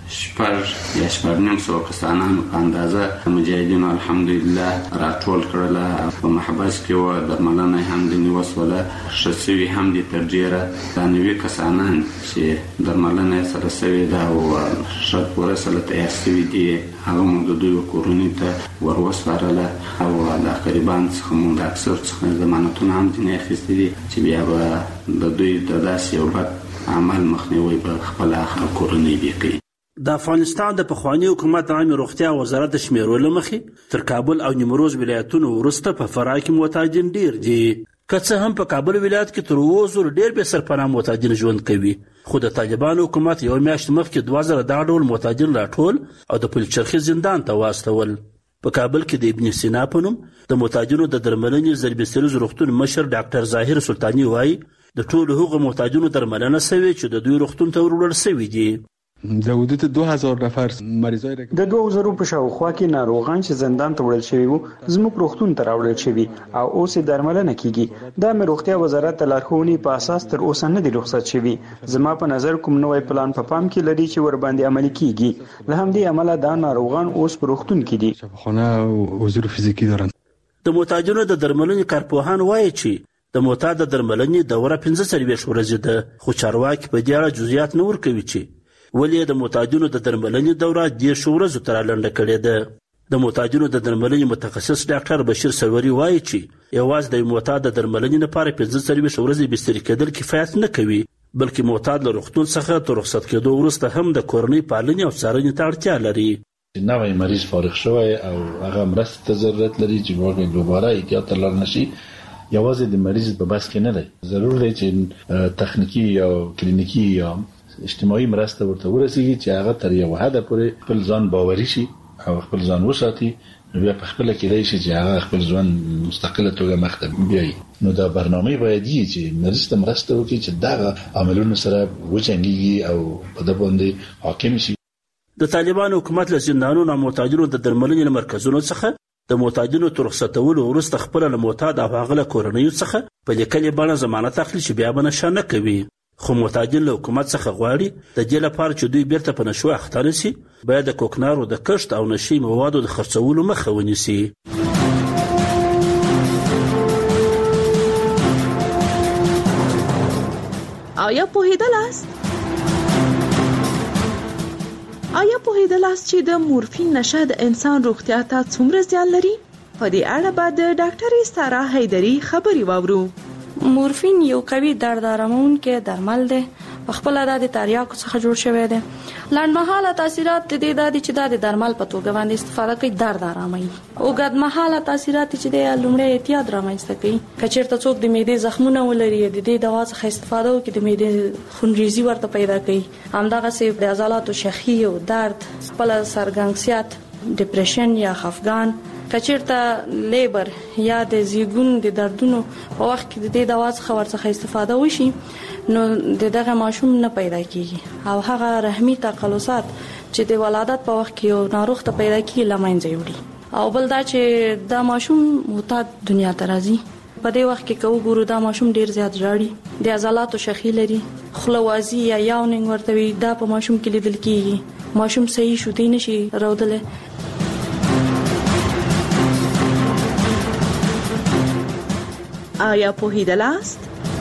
شپږ نیم سوه کسانان په اندازه مجاهدینو الحمدلله راټول کړله. په محبس کې وه، درملنه هم ځینې وسوله، ښه سوي هم دي تر ډېره. دا 90 کسانان چې درملنه یې سره سوې ده او ښه پوره سره تیار سوي دي، هغه موږ د دوی کورنۍ ته ور وسپارله او د قریبان څخه موږ د اکثر څخه ضمانتونه هم ځینې اخیستي دي چې بیا به د دوی د داسې یو بد عمل مخنیوی به خپله کورنۍ بیا کوي. د افغانستان د پخواني حکومت عامه روغتیا وزارت د شمیرو له مخې تر کابل او نیمروز ولایتونو وروسته په فراه کې معتادین ډیر دي. که څه هم په کابل ولایت کې تر اوسه ډیر بې سرپناه معتادین ژوند کوي، خو د طالبانو حکومت یو میاشت مخکې 2000 دا ډول معتادین راټول او د پلچرخي زندان ته واستول. په کابل کې د ابن سینا په نوم د معتادینو د درملنې ضربي سریز روغتون مشر ډاکټر ظاهر سلطاني وایي د ټولو هغو معتادینو درملنه سوې چې د دوی روغتون ته وروړل سوي دي. د حدود 2000 نفر مریضای د 2000 په شاوخوا کې ناروغان چې زندان ته وړل شوي وو زموږ روغتون ته راوړل شوي او اوس درملنه کیږي. د روغتیا وزارت د لارښوونې په اساس تر اوسه نه دي رخصت شوي. زما په نظر کوم نوې پلان په پام کې لري چې ور باندې عملي کیږي. له همدې عمله دا ناروغان اوس په روغتون کې دي. خانه حضور فزیکی دارن. د معتادینو د درملنې کارپوهان وایي چې د معتاد د درملنې دوره 45 ورځې ده، خو چارواکي په دې اړه جزئیات نه ورکوي چې ولې د معتادینو د درملنې دوره 10 ورځو تر لنډه کړې ده. د معتادینو د درملنې متخصص ډاکټر بشیر سروري وایي چې یوازې د معتاد د درملنې لپاره 45 ورځې بستر کېدل کفایت نه کوي، بلکې معتاد له روغتون څخه تر رخصت کېدو وروسته هم د کورنۍ پالنې او څارنې ته اړتیا لري. نوی مریض فارغ شوی او هغه مرستې ته ضرورت لري چې واقعا دوباره احتیاط ته لاړ نشي. یوازې د مریض په بس کې نه دی، ضرور دی چې تخنیکی یا کلینیکی یا اجتماعي مرسته ورته ورسیږي چې هغه تر یو حد پورې خپل ځان باوري شي او خپل ځان وساتي، نو بیا په خپل کې دی چې هغه خپل ځان مستقله توګه مخ ته بیایي. نو دا برنامه باید وي چې مریض ته مرسته وکړي چې دغه عملونو سره وجنګيږي او په دې باندې حاکم شي. د طالبان حکومت له زندانونو او معتادینو د درملنې مرکزونو څخه د معتادینو تر رخصتولو وروسته خپل له معتاد او هغه له کورنۍ څخه په لیکلې بڼه ضمانت اخلي چې بیا به نشه نه کوي. خو معتادین له حکومت څخه غواړي د دې لپاره چې دوی بیرته په نشو اخته نشي، باید د کوکنارو د کښت او نشي موادو د خرڅولو مخه ونیسي. آیا پوهیدلاست چې د مورفین نشه د انسان روغتیا ته څومره زیان لري؟ په دې اړه به د ډاکټر سارا حیدری خبري واورو. مورفین یو قوي درد آرامونکی درمل دی، په خپل د تریاکو څخه جوړ شوی دی. لنډمهاله تاثیرات د دې د چې د درمل په توګه باندې استفاده کوي درد آراموي. اوږدمهاله تاثیرات چې د لومړی اعتیاد رامنځته کوي. کچیرته څوک د معدې زخمونه ولري د دې دوا څخه استفاده وکړي د معدې خونریزي ورته پیدا کوي. همدغه سي د عضلاتو شخي او درد، خپل سرګنګسیت، ډیپریشن یا خفګان، کچیرته لیبر یا د زیګون د دردونو په وخت کې د دې دوا څخه ورڅخه استفاده وشي نو دغه ماشوم نه پیدا کیږي او هغه رحمي تقلصات چې د ولادت په وخت کې یو ناروغ ته پیدا کیږي لمنځه وړي. او بل دا چې دا ماشوم معتاد دنیا ته راځي، په دې وخت کې کوو ګورو دا ماشوم ډیر زیات ژاړي، د عضلاتو شخي لري، خلوازي یا یاونینګ ورته وي، دا په ماشوم کې لیدل کیږي. ماشوم صحیح شوتی نشي راوړل. آیا پوهیدلاست؟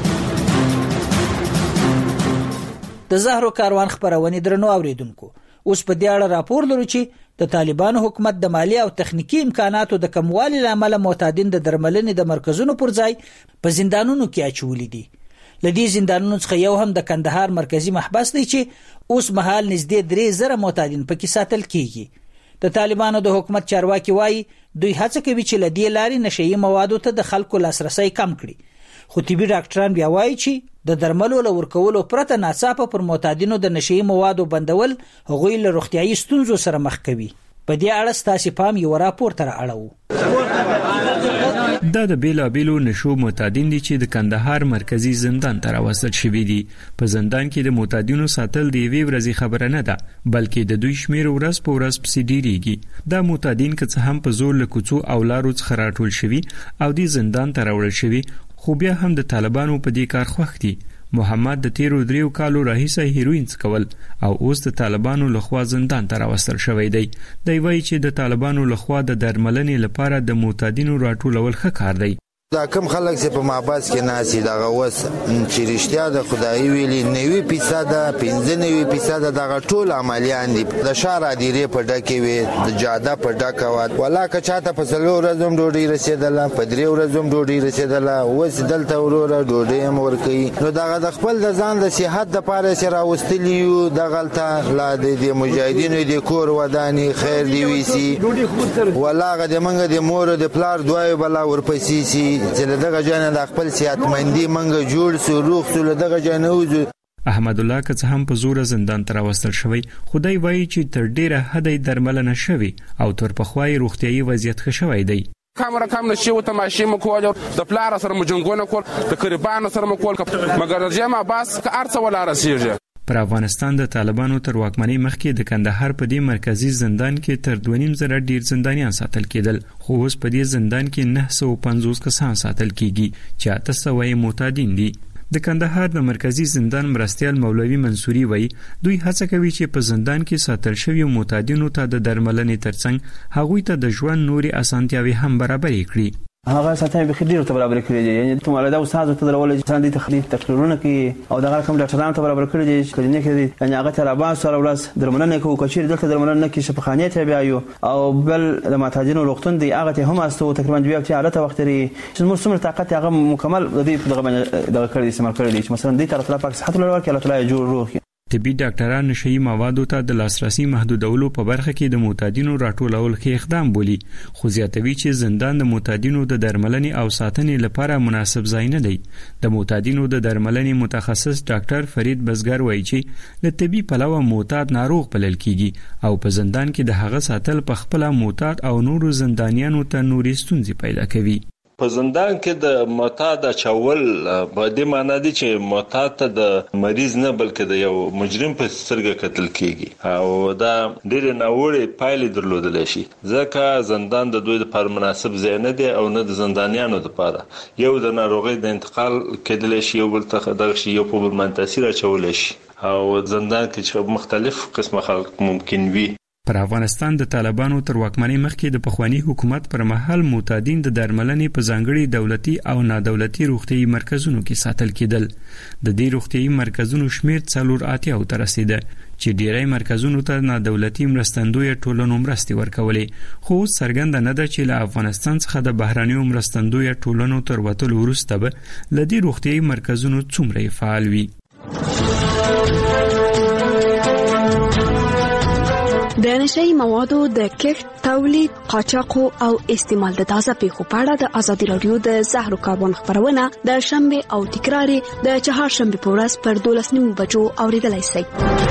د زهرو کاروان خبرونه درنو اوریدونکو، اوس په دې اړه راپور لرو چې د طالبانو حکومت د مالی او تخنیکی امکاناتو د کموالي لامل معتادین د درملنې د مرکزونو پر ځای په زندانونو کې اچولي دي. لدی زندانونو څخه یو هم د کندهار مرکزی محبس دی چې اوس مهال نږدې 3000 معتادین پکې ساتل کیږي. د طالبانو د حکومت چارواکي وایي دوی هڅه کوي چې لدی لاري نشئی موادو ته د خلکو لاسرسي کم کړي، خو طبي ډاکټران بیا وایي چې د درملو لورکولو پرته ناڅاپه پر معتادینو د نشئی موادو بندول هغوی له روغتيایي ستونزو سره مخ کوي. په دې اړه ستاسو پام یو راپور تر اړه دا د بیلابیلو نشو معتادین دي چې د کندهار مرکزی زندان ته راوستل شوي دي. په زندان کې د معتادینو ساتل د یوې ورځې خبره نه ده، بلکې د دوی شمیر ورځ په ورځ پسې ډیریږي. دا معتادین که څه هم په زور له کوڅو او لارو څخه راټول شوي او د زندان ته راوړل شوي، خو بیا هم د طالبانو په دې کار خوښ دي. محمد د تیرو 3 کالو راهیسه هیروین څکول او اوس د طالبانو لخوا زندان ته راوستل شوی دی. دی وایي چې د طالبانو لخوا د درملنې لپاره د معتادینو راټولول ښه کار دی. دا کم خلک چې په محبس کې ناسي دغه وس چې رښتیا د خدای ویلي 90% 95% دغه ټول عملیان دي د شهر ادیره په ډکه وي د جاده په ډکه وات ولا که چاته په سلو ورځم ډوډۍ رسیدله په 3 ورځم ډوډۍ رسیدله وس دلته وروره ډوډۍ هم ورکوي. نو دغه د خپل د ځان د صحت د پاره چې راوستلی یو دغلته لا د مجاهدینو د کور ودانی خیر دی ویسي ولا غد منګه د مور د پلار دوای بلا ورپسې سي چې دغه جنه د خپل صحتمندي منګه جوړ سو روغ سو دغه جنه وځو. احمد الله که څه هم په زور زندان ته راوستل شوی، خدای وایي چې تر ډیره حد درملنه شوی او تر پخوای روغتیايي وضعیت ښه شوی دی. کم نشي و تماشې مکول د پلار سره مجنګونه کول د قربان سره مکول مګر جمع باس که ارڅ ولا رسیږي. پر افغانستان د طالبانو تر واکمنۍ مخکې د کندهار په دې مرکزی زندان کې تر 2.5 ډیر زندانیان ساتل کېدل، خو اوس په دې زندان کې 950 کسان ساتل کېږي چې 800 معتادین دي. د کندهار د مرکزی زندان مرستیال مولوی منصوري وایي دوی هڅه کوي چې په زندان کې ساتل شوی معتادینو ته د درملنې ترڅنګ هغوی ته د ژوند نوري اسانتیاوي هم برابر کړي. هغه ساتنه به خډیر ته برابر کړی دی، یعنی ته ولدا استاد ته درول چې د تخلیف تکرارونه کوي او دغه کوم ډاکټرانو ته برابر کړی دی کلینیک دی، یعنی هغه تر ابا سره ورځ درملنه کوي کچیر دلته درملنه کې شفاخانه ته بیا یو او بل د معتادینو روغتون دی هغه ته هم استو تقریبا بیا چې حالت وخت لري چې موږ څومره طاقت هغه مکمل د دې دغه کړی دی سمر کړی دی چې مثلا دې تر طرفه صحت لري کې الله تعالی جوړ روغ. طبي ډاکټران نشي موادو ته د لاسرسي محدودولو په برخه کې د معتادینو راټولول کې اقدام بولي، خو زیاتوي چې زندان د معتادینو د درملنې او ساتنې لپاره مناسب ځای نه دی. د معتادینو د درملنې متخصص ډاکټر فرید بزګر وایي چې له طبي پلوه معتاد ناروغ بلل کیږي او په زندان کې د هغه ساتل په خپل معتاد او نورو زندانیانو ته نوري ستونزې پیدا کوي. په زندان کې د معتاد چول په دې معنی دی چې معتاد ته د مریض نه بلکې د یو مجرم په سترګه کتل کیږي او دا ډېر ناوړه پایلې درلودل شي ځکه زندان د دوی لپاره مناسب ځای نه دی او نه د زندانیانو لپاره. یو د ناروغي د انتقال کېدل شي یو بل ته دغه شي یو په بل باندې تاثیر اچول شي او زندان کې چې مختلف قسمه خلک ممکن وي. پر افغانستان د طالبانو تر واکمنۍ مخکې د پخوانی حکومت پر مهال معتادین د درملنې په ځانګړي دولتي او نادولتي روغتيایي مرکزونو کې ساتل کېدل. د دې روغتيایي مرکزونو شمیر 480 ته رسیده چې ډیری مرکزونو ته نادولتي مرستندوی ټولنو مرستې ورکولې، خو څرګنده نه ده چې له افغانستان څخه د بهرانیو مرستندوی ټولنو تر وتلو وروسته به له دې روغتيایي مرکزونو څومره فعال وي. د نشئی موادو د کښت، تولید، قاچاق او استعمال د تازه پیښو په اړه د ازادي رادیو د زهرو کاربن خبرونه د شنبه او تکرار د چهارشنبه په ورځ پر 12:30 بجو اوریدلای شئ.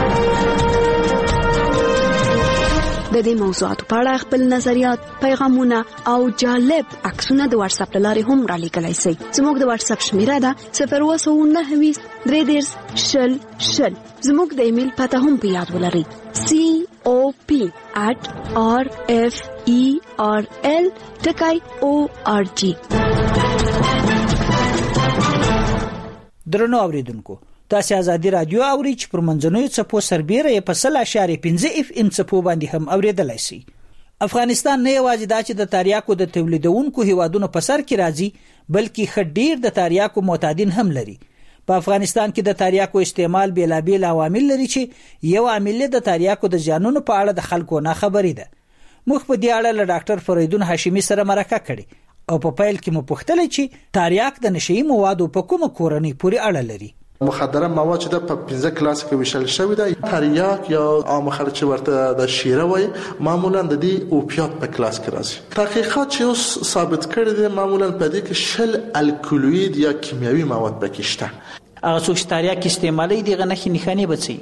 د دې موضوعاتو په اړه خپل نظریات، پیغامونه او جالب عکسونه د واتس اپ لارې هم را لیږلای شئ. زموږ د واتس اپ شمیره ده 029 3 0 زموږ د ایمیل پته هم په یاد ولرئ cop@referl.org. درنو اوریدونکو، تاسو ازادي رادیو اوري چې پر منځنوي څپو سربېره په 0.5 FM څپو باندې هم اوریدلای شئ. افغانستان نه یوازې دا چې د تریاکو د تولیدونکو هیوادونو په سر کې راځي، بلکې خډیر د تریاکو معتادین هم لري. په افغانستان کې د تریاکو استعمال بیلابیل عوامل لري چې یو عامل د تریاکو د ځانونو په اړه د خلکو نه خبرې ده. موږ په دې اړه له ډاکټر فریدون هاشمي سره مرکه کړې او په پیل کې مو پوښتل چې تریاک د نشئی موادو په کومه کورنۍ پورې اړه لري. مخدره مواد چې د 15 کلاس کې وشل شوی دی، تریاک یا عام خلک چې ورته د شیره وایي معمولا د دې اوپیات په کلاس کې راځي. تحقیقات چې اوس ثابت کړي دي معمولا په دې کې شل الکولوید یا کیمیاوي مواد پکې شته. هغه څوک چې تریاک استعمالي دي غنښ نښانې بچي.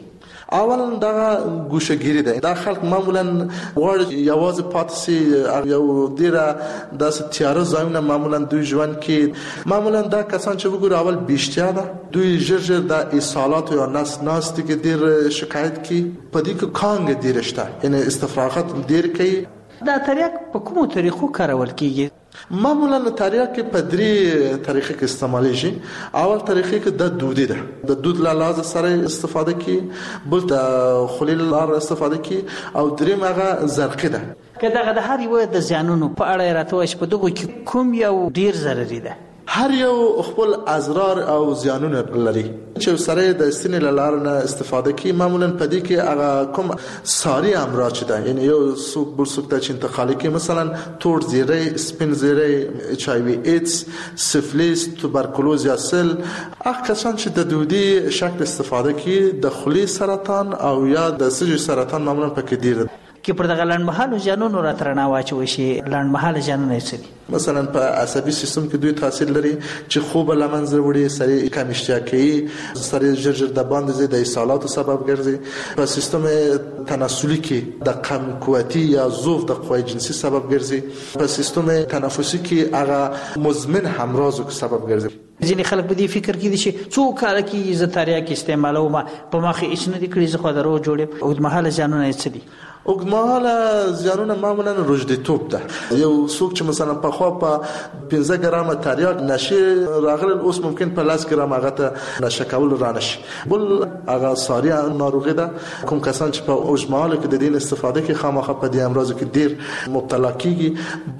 اول دا ګوشګيري ده. دا خلک معمولا غواړي یوازې پاتې سي یو ډیره د تیار ځایونه معمولا دوی ژوند کې معمولا دا کسان چې وګوري اول بیشتیا ده دوی ژر د ایصالات یا ناس کې ډیر شکایت کی پدې کې کانګ ډیر شته یعنی استفراغات ډیر کوي. دا تریاک په کومو طریقو کارول کیږي؟ معمولا تریاک په درې طریقې کې استعمالېږي. اول طریقې کې د دودي ده، د دود له لحاظ سره استفاده کی، بل د خلیل لار استفاده کی، او دریم هغه زرقي ده. که دغه د هر یو د زیانونو په اړه راته وایي په دغه کې کوم یو ډیر ضرري ده؟ هر یو خپل اضرار او زیانونه لري. چې سره د سینې لار نه استفاده کی معمولا پدې کې هغه کوم ساري امراض ده، یعنی یو څوک بل څوک ته چې انتقالي کې مثلا تور زیره، سپین زیره، اچ آی وی ایدز، سفلیس، توبرکلوز یا سل. هغه کسان چې د دودي شکل استفاده کی د خلی سرطان او یا د سږي سرطان معمولا پکې ډیر کې پر دغه لنډمهاله ژوندونو راترنا واچوي شي. لنډمهاله ژوندونه څه دي؟ مثلا په عصبي سیستم کې دوی تاثیر لري چې خوب لمنځه وړي، سری کم اشتها کوي، سری ژر د باندې زیاده ایصالاتو سبب ګرځي. په سیستم تناسلي کې د کم قوتي یا ضعف د قوی جنسي سبب ګرځي. په سیستم تنفسي کې هغه مزمن همراضو سبب ګرځي. ځینې خلک په دې فکر کې دي چې څو کال کې ز تریاک استعمالوم په مخه هیڅ نه دي کړی، زه خو درو جوړم. او د محل ژوندونه څه دي؟ اوږدمهاله زیانونه معمولا روږديتوب ده. یو څوک چې مثلا په خوا په 15 ګرام تریاک نشه راغلی، اوس ممکن په 10 ګرام هغه ته نشه کول رانشي. بل هغه ساري ناروغي ده. کوم کسان چې په اوږدمهاله کې د دې استفاده کې خامخا په دې امراض کې ډیر مبتلا کیږي.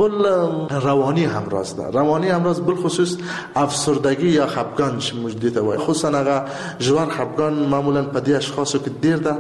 بل رواني امراض ده. رواني امراض بل خصوص افسردگی یا خفګان چې موجود وي، خصوصا هغه ژور خفګان معمولا په دې اشخاصو کې ډیر ده.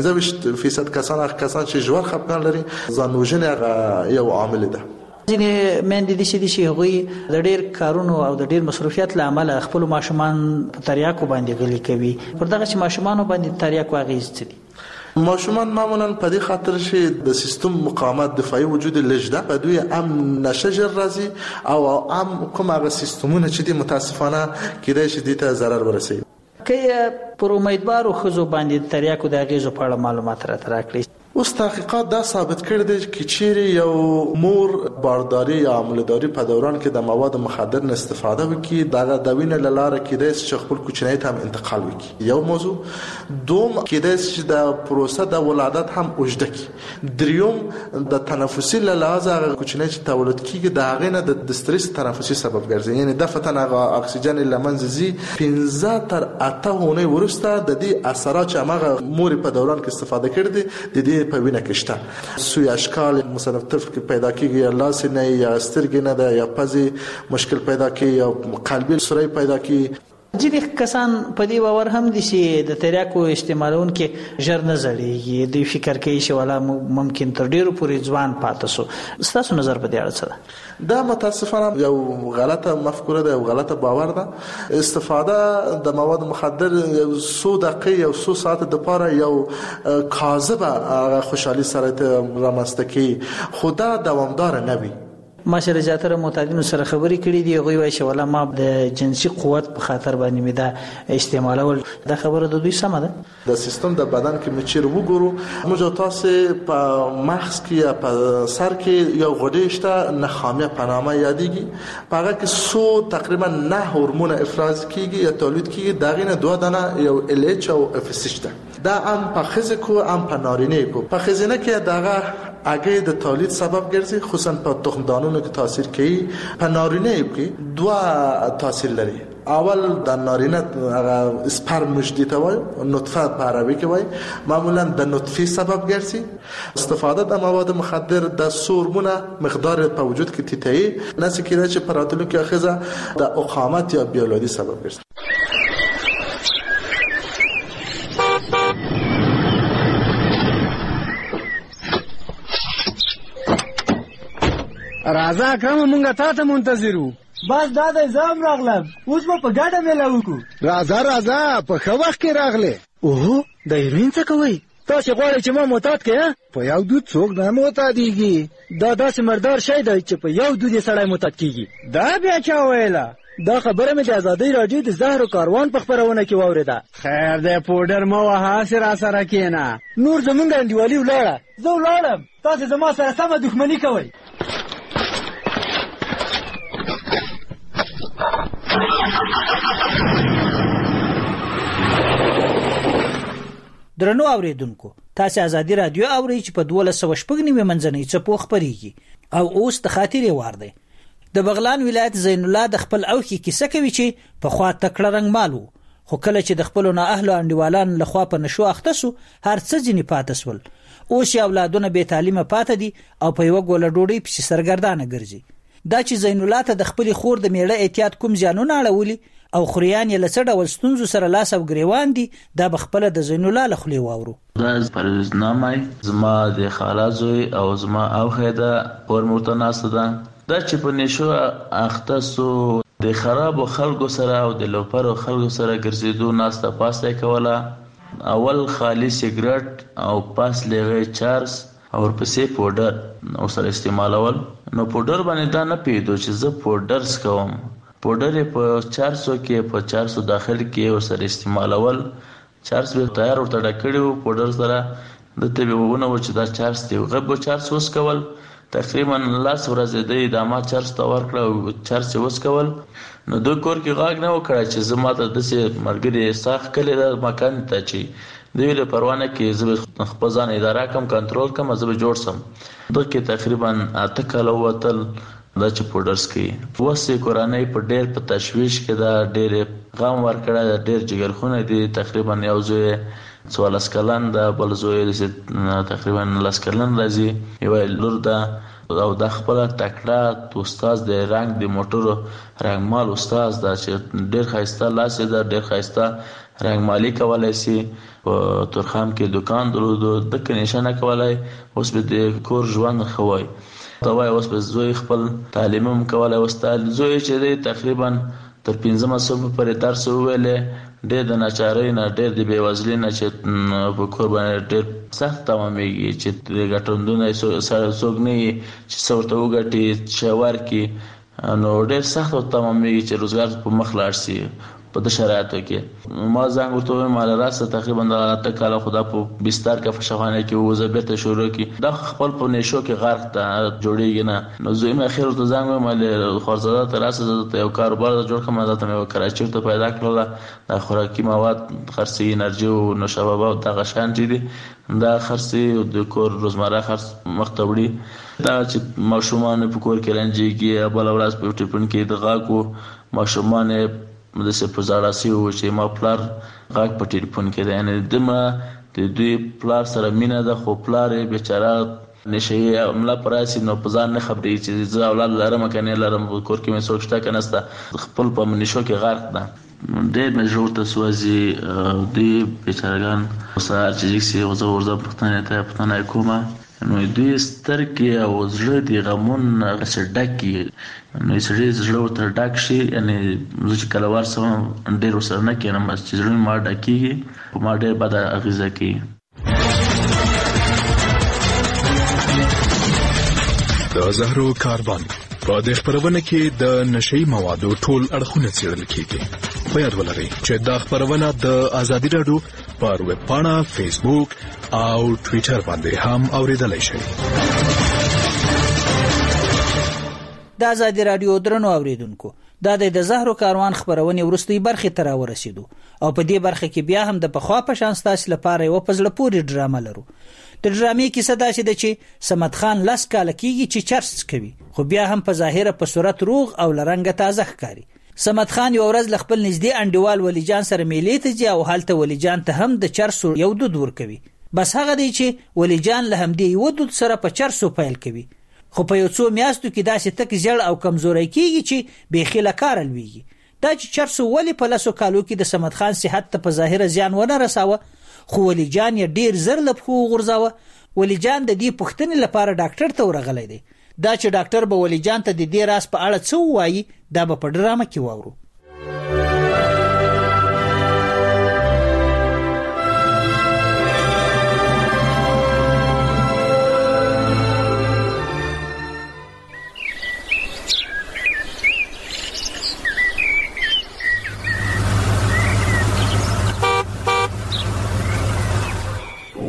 15% کسان چې ژور خفګان لري ځان وژنه یو عامل ده. ځینې مېندې دي چې هغوی د ډېر کارونو او د ډېر مصروفیت له امله خپل ماشومان په تریاکو باندې غلي کوي. پر دغه چې ماشومانو باندې تریاکو اغېز څه دي؟ ماشومان معمولا په دې خاطر چې د سیستم مقاومت دفاعي وجود لږ ده، په دوی هم نشه ژر راځي او هم کوم هغه سیستمونه چې دي متاسفانه کېدای شي دې ته ضرر ورسوي. که پر امیدوارو ښځو باندې تریاکو د اغېزو په اړه معلومات راته راکړئ. اوس تحقیقات دا ثابت کړی دی چې چیرې یو مور بارداری یا حمله‌داری په دوران کې د مواد مخدر نه استفاده وکړي، دا د وینې له لارې کېدای شي چې خپل کوچنی ته هم انتقال وکړي. یو موضوع. دوم کېدای شي چې د پروسه د ولادت هم اوږده کړي. دریم د تنفسي له لحاظه هغه کوچنی چې تولد کېږي د هغې نه د استرس تنفسي سبب ګرځي، یعنی دفعتاً هغه اکسیجن له منځه ځي. 15 تر 8 اونۍ وروسته د دې اثرات چې هغه مور په دوران کې استفاده کړي دي د دې په وینه کې شته. سوی اشکال مثلا طرف کې پیدا کیږي، یا لاس نه یا سترګې نه ده یا پزې مشکل پیدا کیږي یا قلبي سوري پیدا کیږي. ځینې کسان په دې باور هم دي چې د تریاکو استعمالونکي ژر نه زړیږي. دوی فکر کوي چې ولا ممکن تر ډیرو پورې ځوان پاتې سو. ستاسو نظر په دې اړه څه ده؟ دا متاسفانه یو غلطه مفکوره ده، یو غلطه باور ده. استفاده د مواد مخدر یو 100 دقیقې یو 100 ساعت د لپاره یو کاذبه خوشحالي سره رامنځته کوي، خدا دوامدار نه وي. ما سره زیاتره معتادینو سره خبرې کړې دي، هغوی وایي چې ولا ما د جنسي قوت په خاطر باندې مې دا استعمالول. دا خبره د دوی سمه ده؟ د سیستم د بدن کې مچیر وګورو، موږ تاسو په مغز کې یا په سر کې یو غدې شته نخامیه په نامه یادېږي. په هغه کې 100 تقریبا 9 هورمون افراز کیږي یا تولید کیږي. دا غینه 2 دانه یو ال اچ او اف اس شته. دا هم په ښځه کو هم په نارینه کو. په ښځینه کې دغه اگه د تولید سبب ګرځي، خصوصا په تخمدانونو کې تاثیر کوي. په نارینه کې 2 تاثیر لري. اول د نارینه هغه سپرم مجدی ته وای، نطفه په عربی کې وای، معمولا د نطفه سبب ګرځي. استفاده د مواد مخدر د هورمونه مقدار په وجود کې تیتهی نس کېږي چې په راتلونکي اخیزه د اقامت یا بیولادي سبب ګرځي. راځه اکرم مونږه تا ته منتظرو. بس دا د زام راغلم، اوس په ګډه میله وکړو. راځه په ښه وخت کې راغله. اوه د هیروین څه کوي؟ تاسو غواړئ چې ما معتاد کړئ؟ په یو دود څوک نه معتادیږي. دا داسې مردار شی دی چې په یو دود یې سړی معتاد کیږي. دا بیا چا ویله؟ دا خبره مې د ازادۍ راډیو د زهرو کاروان په خپرونه کې واورېده. خیر دی پوډر مه وهه، هسې راسره کښېنه. نور زمونږ انډیوالي ولاړه. زه ولاړم، تاسې زما سره سمه دښمني کوئ. درنو اوریدونکو، تاسې ازادي راډیو اورئ چې په 1296 منځنۍ څپو خپرېږي او اوس د خاطرې وار دی. د بغلان ولایت زین الله د خپل اوښي کیسه کوي چې په خوا تکړه رنګ مال وو، خو کله چې د خپلو نااهلو انډیوالانو لخوا په نشو اخته سو، هر څه ځینې پاتې سول. اوس یې اولادونه بې تعلیمه پاتې دي او په یوه ګوله ډوډۍ پسې سرګردانه ګرځي. دا چې زین الله ته د خپلې خور د میړه احتیاط کوم زیانونه اړولي او خوریان یې له څه ډول ستونزو سره لاس او ګریوان دي، دا به خپله د زین الله له خولې واورو. دا پرویزنامه زما د خاله زوی او زما اوښی ده، کور مې ورته ناسته ده. دا چې په نشو اخته سو، د خرابو خلکو سره او د لوپرو خلکو سره ګرځېدو، ناسته پاسته کوله. اول خالی سیګرټ او پاس لغې چارس او ورپسې پوډر او سره استعمالول. نو پوډر باندې دا نه پیدو چې زه پوډر سکوم. پوډر په 400 کې په 400 داخل کې ور سره استعمالول. چارس به تیار ورته ډکړو پوډر سره د ته به ونه و چې دا چارس دی غو چارس وس کول. تقریبا لاس ورځې دی د ما چارس تا ورکړ او چارس وس کول. نو د کور کې غاګ نه وکړای چې زما ته د سه مرګري ساخ کله د مکان ته چی دی ویل پروانه کې زه خپل ځان اداره کوم کنټرول کوم زه به جوړ سم. دغه تقریبا 8 کال وتل دا چې پوډرز کې وسه قرآنی په ډېر په تشویش کې دا ډېر غام ورکړه، دا ډېر جګرخونه دي. تقریبا یو زوی 14 کلن دا، بل زوی تقریبا 10 کلن راځي، یو لور دا او د خپل تکړه استاد د رنگ د موټرو رنگمال استاد دا چې ډېر خایسته لاس دا ډېر خایسته رنگمالي کولای شي. په تورخم کې دکان درلود، د کنيشنه کولای، اوس به د کور ژوند خوای. دا وای اوس به زوی خپل تعلیم هم کولای. استاد زوی چې دی تقریبا تر 15 سال پورې درس ویلې، ډېر د ناچارۍ نه، ډېر د بېوزلۍ نه چې په کور باندې ډېر سخت تمامېږي چې د ګټندونه سره څوک نه چې څه ورته وګټي شاور کې، نو ډېر سخت تمامېږي چې روزګار په مخ لاړ شي په د شرایطو کې. ما زنګ ورته مال راسته تقریبا د 8 کال خدا په بستر کې فشخانه کې وزه بیرته شروع کی دا خپل په نشو کې غرق ته جوړیږي نه. نو زه مې اخر ته زنګ مال خورزاده تراسه ته یو کاروبار جوړ کوم، دا ته مې کراچۍ ته پیدا کړل. د خوراکي مواد خرڅي انرژي او نوشابه او دغه شان دي، دا خرڅي د کور روزمره خرڅ مختبړي. دا چې ماشومان په کور کې رنجيږي، بل ورځ په ټلیفون کې دغه کو ماشومان د څه په ځاړاسي و چې ما پلار غاک په ټلیفون کې ده، یعنی دمه د دوی پلار سره مینه ده، خو پلار بیچاره نشي عمله پراسي نو په ځان نه خبري چې زه اولاد لرم کنه لرم کور کې مې سوچتا کنه خپل په منشو کې غرق ده. ډېر مجبور ته سوازي دی بیچارهګان وسار چې سي ورځ پښتنه ته پښتنه کومه. نو دوی سترګې او زړه دی غمون غسډکی، نو سړي زړه ورته ډک شي. یعنی زه چې کله ورسم ډېر وسره نه کېنم چې زړه ما ډکېږي، په ما ډېر بده اغېزه کوي. د زهرو کاروان په دې خبرونه کې د نشئی موادو ټول اړخونه څېړل کېږي. په یاد ولرئ چې دا خبرونه د ازادي راډیو پر ویب پاڼه، فیسبوک او ټویټر باندې هم اوریدلای شئ. د ازادي راډیو درنو اوریدونکو، دا د زهرو کاروان خبرونه ورستۍ برخه تر ورسېدو او په دې برخه کې بیا هم د پخوا په شان ستاسو لپاره یو پزله پوری ډرامه لرو. د ډرامې کیسه دا چې د سمد خان لاس کال کېږي چې چرس کوي، خو بیا هم په ظاهره په صورت روغ او لرنګ تازه ښکاري. سمد خان یو ورځ خپل نږدې انډیوال ولی جان سره میلې ته ځي او هلته ولی جان ته هم د چرسو یو دود ورکوي. بس هغه دی چې ولی جان له همدې یو دود سره په چرسو پیل کوي، خو په یو څو میاشتو کې داسې تک زړ او کمزوري کېږي چې بېخي له کاره لویږي. دا چې چرسو ولی په لسو کالو کې د سمد خان صحت ته په ظاهره زیان ونه رساوه، خو ولی جان یې ډیر زر له پښو غورځاوه. ولی جان د دې پوښتنې لپاره ډاکټر ته ورغلی دی. دا چې ډاکټر به ولی جان ته د دې راز په اړه څه وایي، دا به په ډرامه کې واورو.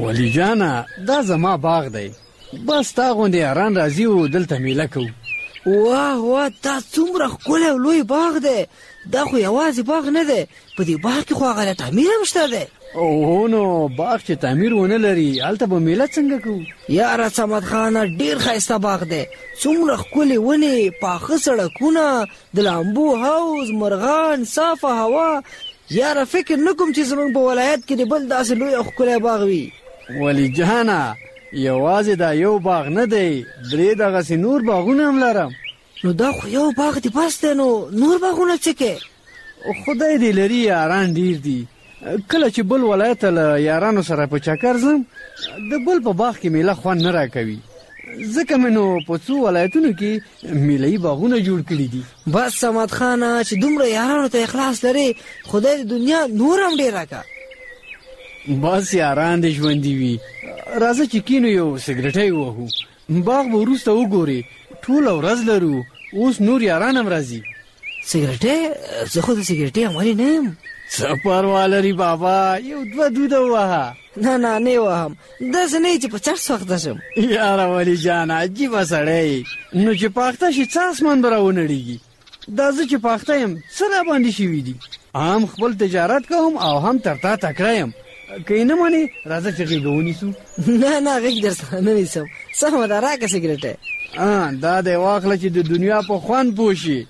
ولی جانا دا زما باغ دی، بس تا غوندې یاران راځي او دلته میله کوو. واه واه، دا څومره ښکلی او لوی باغ دی. دا خو یوازې باغ نه دی، په دې باغ کې خو هغه تعمیر هم شته دی. اوه نو باغ چې تعمیر ونه لري هلته به میله څنګه کوو؟ یاره صمد خانه، ډېر ښایسته باغ دی، څومره ښکلې ونې، پاخه سړکونه، د لامبو حوض، مرغان، صافه هوا. یاره فکر نه کوم چې زموږ په ولایت کې د بل داسې لوی او ښکلی باغ وي. ولی جانا یوازې دا یو باغ نه دی، 3 دغسې نور باغونه هم لرم. نو دا خو یو باغ دی بس دی، نو نور باغونه څه کې؟ خدای دې لري یاران ډیر دي. کله چې بل ولایت ته له یارانو سره په چکر ځم د بل په باغ کې میله خوند نه راکوي، ځکه مې نو په څو ولایتونو کې میله‌یي باغونه جوړ کړي دي. بس صمد خانه، چې دومره یارانو ته اخلاص لري، خدای د دنیا نور هم ډېر راکړه. بس یاران دې ژوندي وي. راځه چې کینو یو سګرټی ووهو، باغ به وروسته وګورې، ټوله ورځ لرو، اوس نور یاران هم راځي. سګرټی؟ زه خو د سګرټۍ عملي نه یم. څه پروا لري بابا، یو 2 دوده ووهه. نه نه وهم، داسې نه چې په چرس وخته شم. یاره ولی جان عجیبه سړی، نو چې پاخته شي څه اسمان به راونړېږي. دا زه چې پاخته یم څه راباندې شوي دي، هم خپل تجارت کوم او هم تر تا تکړه یم. که یې نه منې راځه چې غېږه ونیسو. نه غېږ در سره نه نیسم. سمه ده، راکړه سګرټی. دا دی واخله چې د دنیا په خوند پوه شي.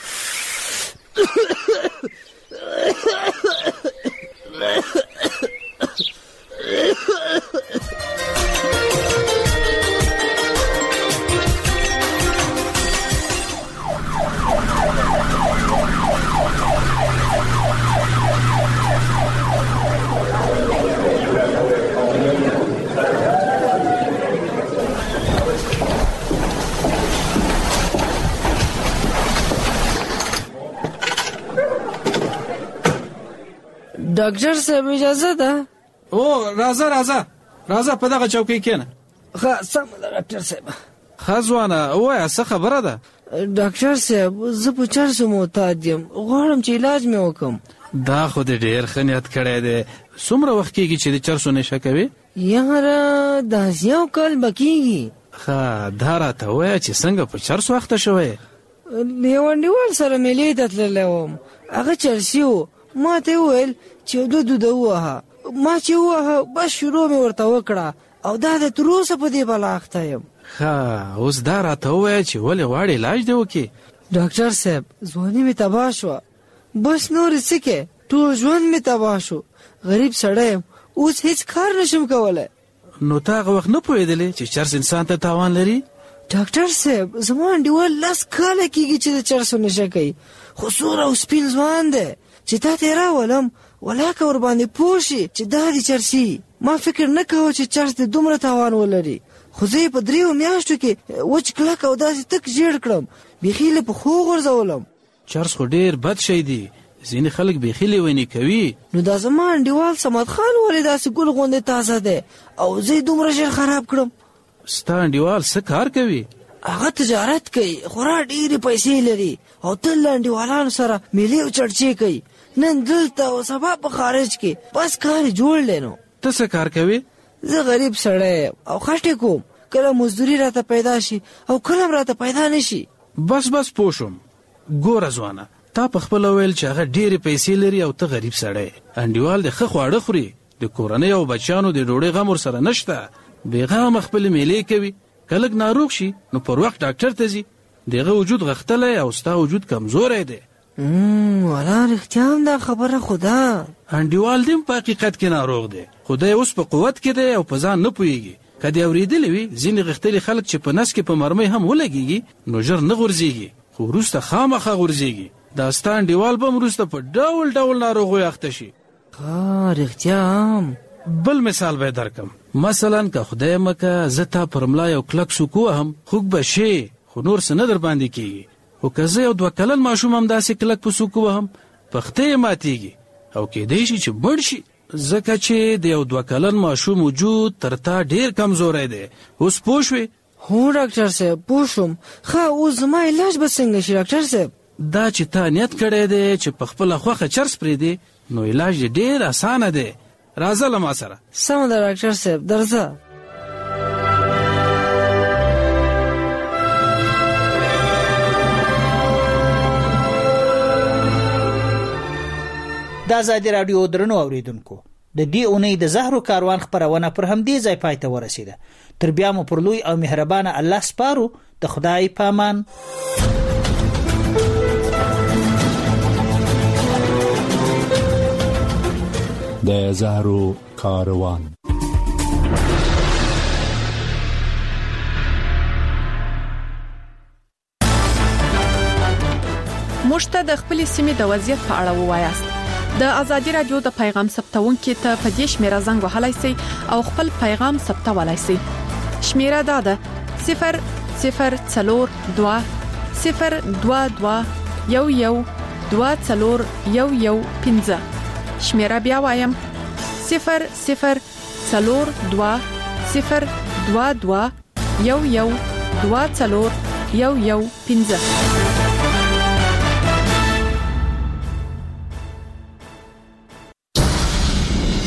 ډاکټر صاحب اجازه ده؟ او راځه په دغه چوکۍ کېنه. ښه سمه ده ډاکټر صاحب. ښه ځوانه ووایه څه خبره ده؟ ډاکټر صاحب زه په چرسو معتاد یم، غواړم چې علاج مې وکړم. دا خو دې ډېر ښه نیت کړی دی. څومره وخت کېږي چې د چرسو نشه کوې؟ یاره داسې یو کال به کېږي. ښه دا راته ووایه چې څنګه په چرسو اخته شوی؟ له یو انډیوال سره میلې ته تللی وم، هغه چرسي و. ما ته وویل چې 2 دوده ووهه. ما چې ووهه بس شروع مې ورته وکړه، او دا د تر اوسه په دې بلا اخته یم. ښه اوس دا راته ووایه چې ولې غواړې علاج دې وکړې؟ ډاکټر صاحب ځواني مې تباه شوه، بس نور څه کې، ټول ژوند مې تباه شو. غریب سړی یم، اوس هیڅ کار نشم کولی. نو تا هغه وخت نه پوهېدلې چې چرس انسان ته تاوان لري؟ ډاکټر صاحب زما انډیوال 10 کاله کېږي چې د چرسو نشه کوي، خو سور او سپین ځوان دی. چې تا ته یې راولم ولاکه ورباندې پوه شي چې دا دې چرسي. ما فکر نه کوه چې چرس دې دومره تاوان ولري، خو زه یې په 3 میاشتو کې وچ کلک او داسې تک ژیړ کړم، بیخي له پښو غورځولم. چرس خو ډېر بد شی دی، ځینې خلک بیخي لیوني کوي. نو دا زما انډیوال صمد خان ولې داسې ګل غوندې تازه دی او زه یې دومره ژر خراب کړم؟ ستا انډیوال څه کار کوي؟ هغه تجارت کوي، خورا ډېرې پیسې لري او تل له انډیوالانو سره میلې او چړچې کوي، نن دلته او سبا په خارج کې، بس کار یې جوړ دی. نو ته څه کار کوې؟ زه غریب سړی یم او خټې کوم، کله مزدوري راته پیدا شي او کله هم راته پیدا نه شي. بس پوه شوم. ګوره ځوانه، تا په خپله ویل چې هغه ډېرې پیسې لري او ته غریب سړی. انډیوال د ښه خواړه خوري، د کورنۍ او بچیانو د ډوډۍ غم ورسره نشته، بېغمه خپلې میلې کوي. که لږ ناروغ شي نو پر وخت ډاکټر ته ځي. دغه وجود غښتلی او ستا وجود کمزوری دی. والا رښتیا هم دا خبره خو ده. انډیوال دې په حقیقت کې ناروغ دی، خو دی اوس په قوت کې دی او په ځان نه پوهېږي. که دې اورېدلی وي ځینې غښتلي خلک چې په نس کې په مرمۍ هم ولګېږي نو ژر نه غورځېږي، خو وروسته خامخا غورځېږي. دا ستا انډیوال به هم وروسته په ډول ډول ناروغیو اخته شي. رښتیا هم. بل مثال به درکم. مثلا که خدای مکه زه تا پر ملا یو کلک سوک وهم، خوږ به شې، خو نور څه نه در باندې کېږي. خو که زه یو 2 کلن ماشوم هم داسې کلک په سوک وهم، پښتۍ یې ماتېږي او کېدی شي چې مړ شي، ځکه چې د یو 2 کلن ماشوم وجود تر تا ډېر کمزوری دی. اوس پوه شوې؟ هو ډاکټر صاحب پوه شوم. ښه اوس زما علاج به څنګه شي ډاکټر صاحب؟ دا چې تا نیت کړی دی چې په خپله خوښه چرس پرېږدې، نو علاج یې ډېر اسانه دی. راځه له ما سره. سمه ده ډاکټر صاحب، درځه. د آزادي راډیو درنو اوریدونکو، د دې اونۍ د زهرو کاروان خبرونه پر همدې ځای پای ته ورسیده. تر بیا مو پر لوی او مهربانه الله سپارو. د خدای پامان. د زهرو کاروان. موږ ته د خپل سیمې د وضعیت په اړه ووایاست. د آزادي رادیو د پیغام ثبتونکو ته په دې شمیره زنګ وهلای شئ او خپل پیغام ثبتولای شئ. شمیره دا ده 002 022 112415. شمیره بیا وایم 002 022 112415.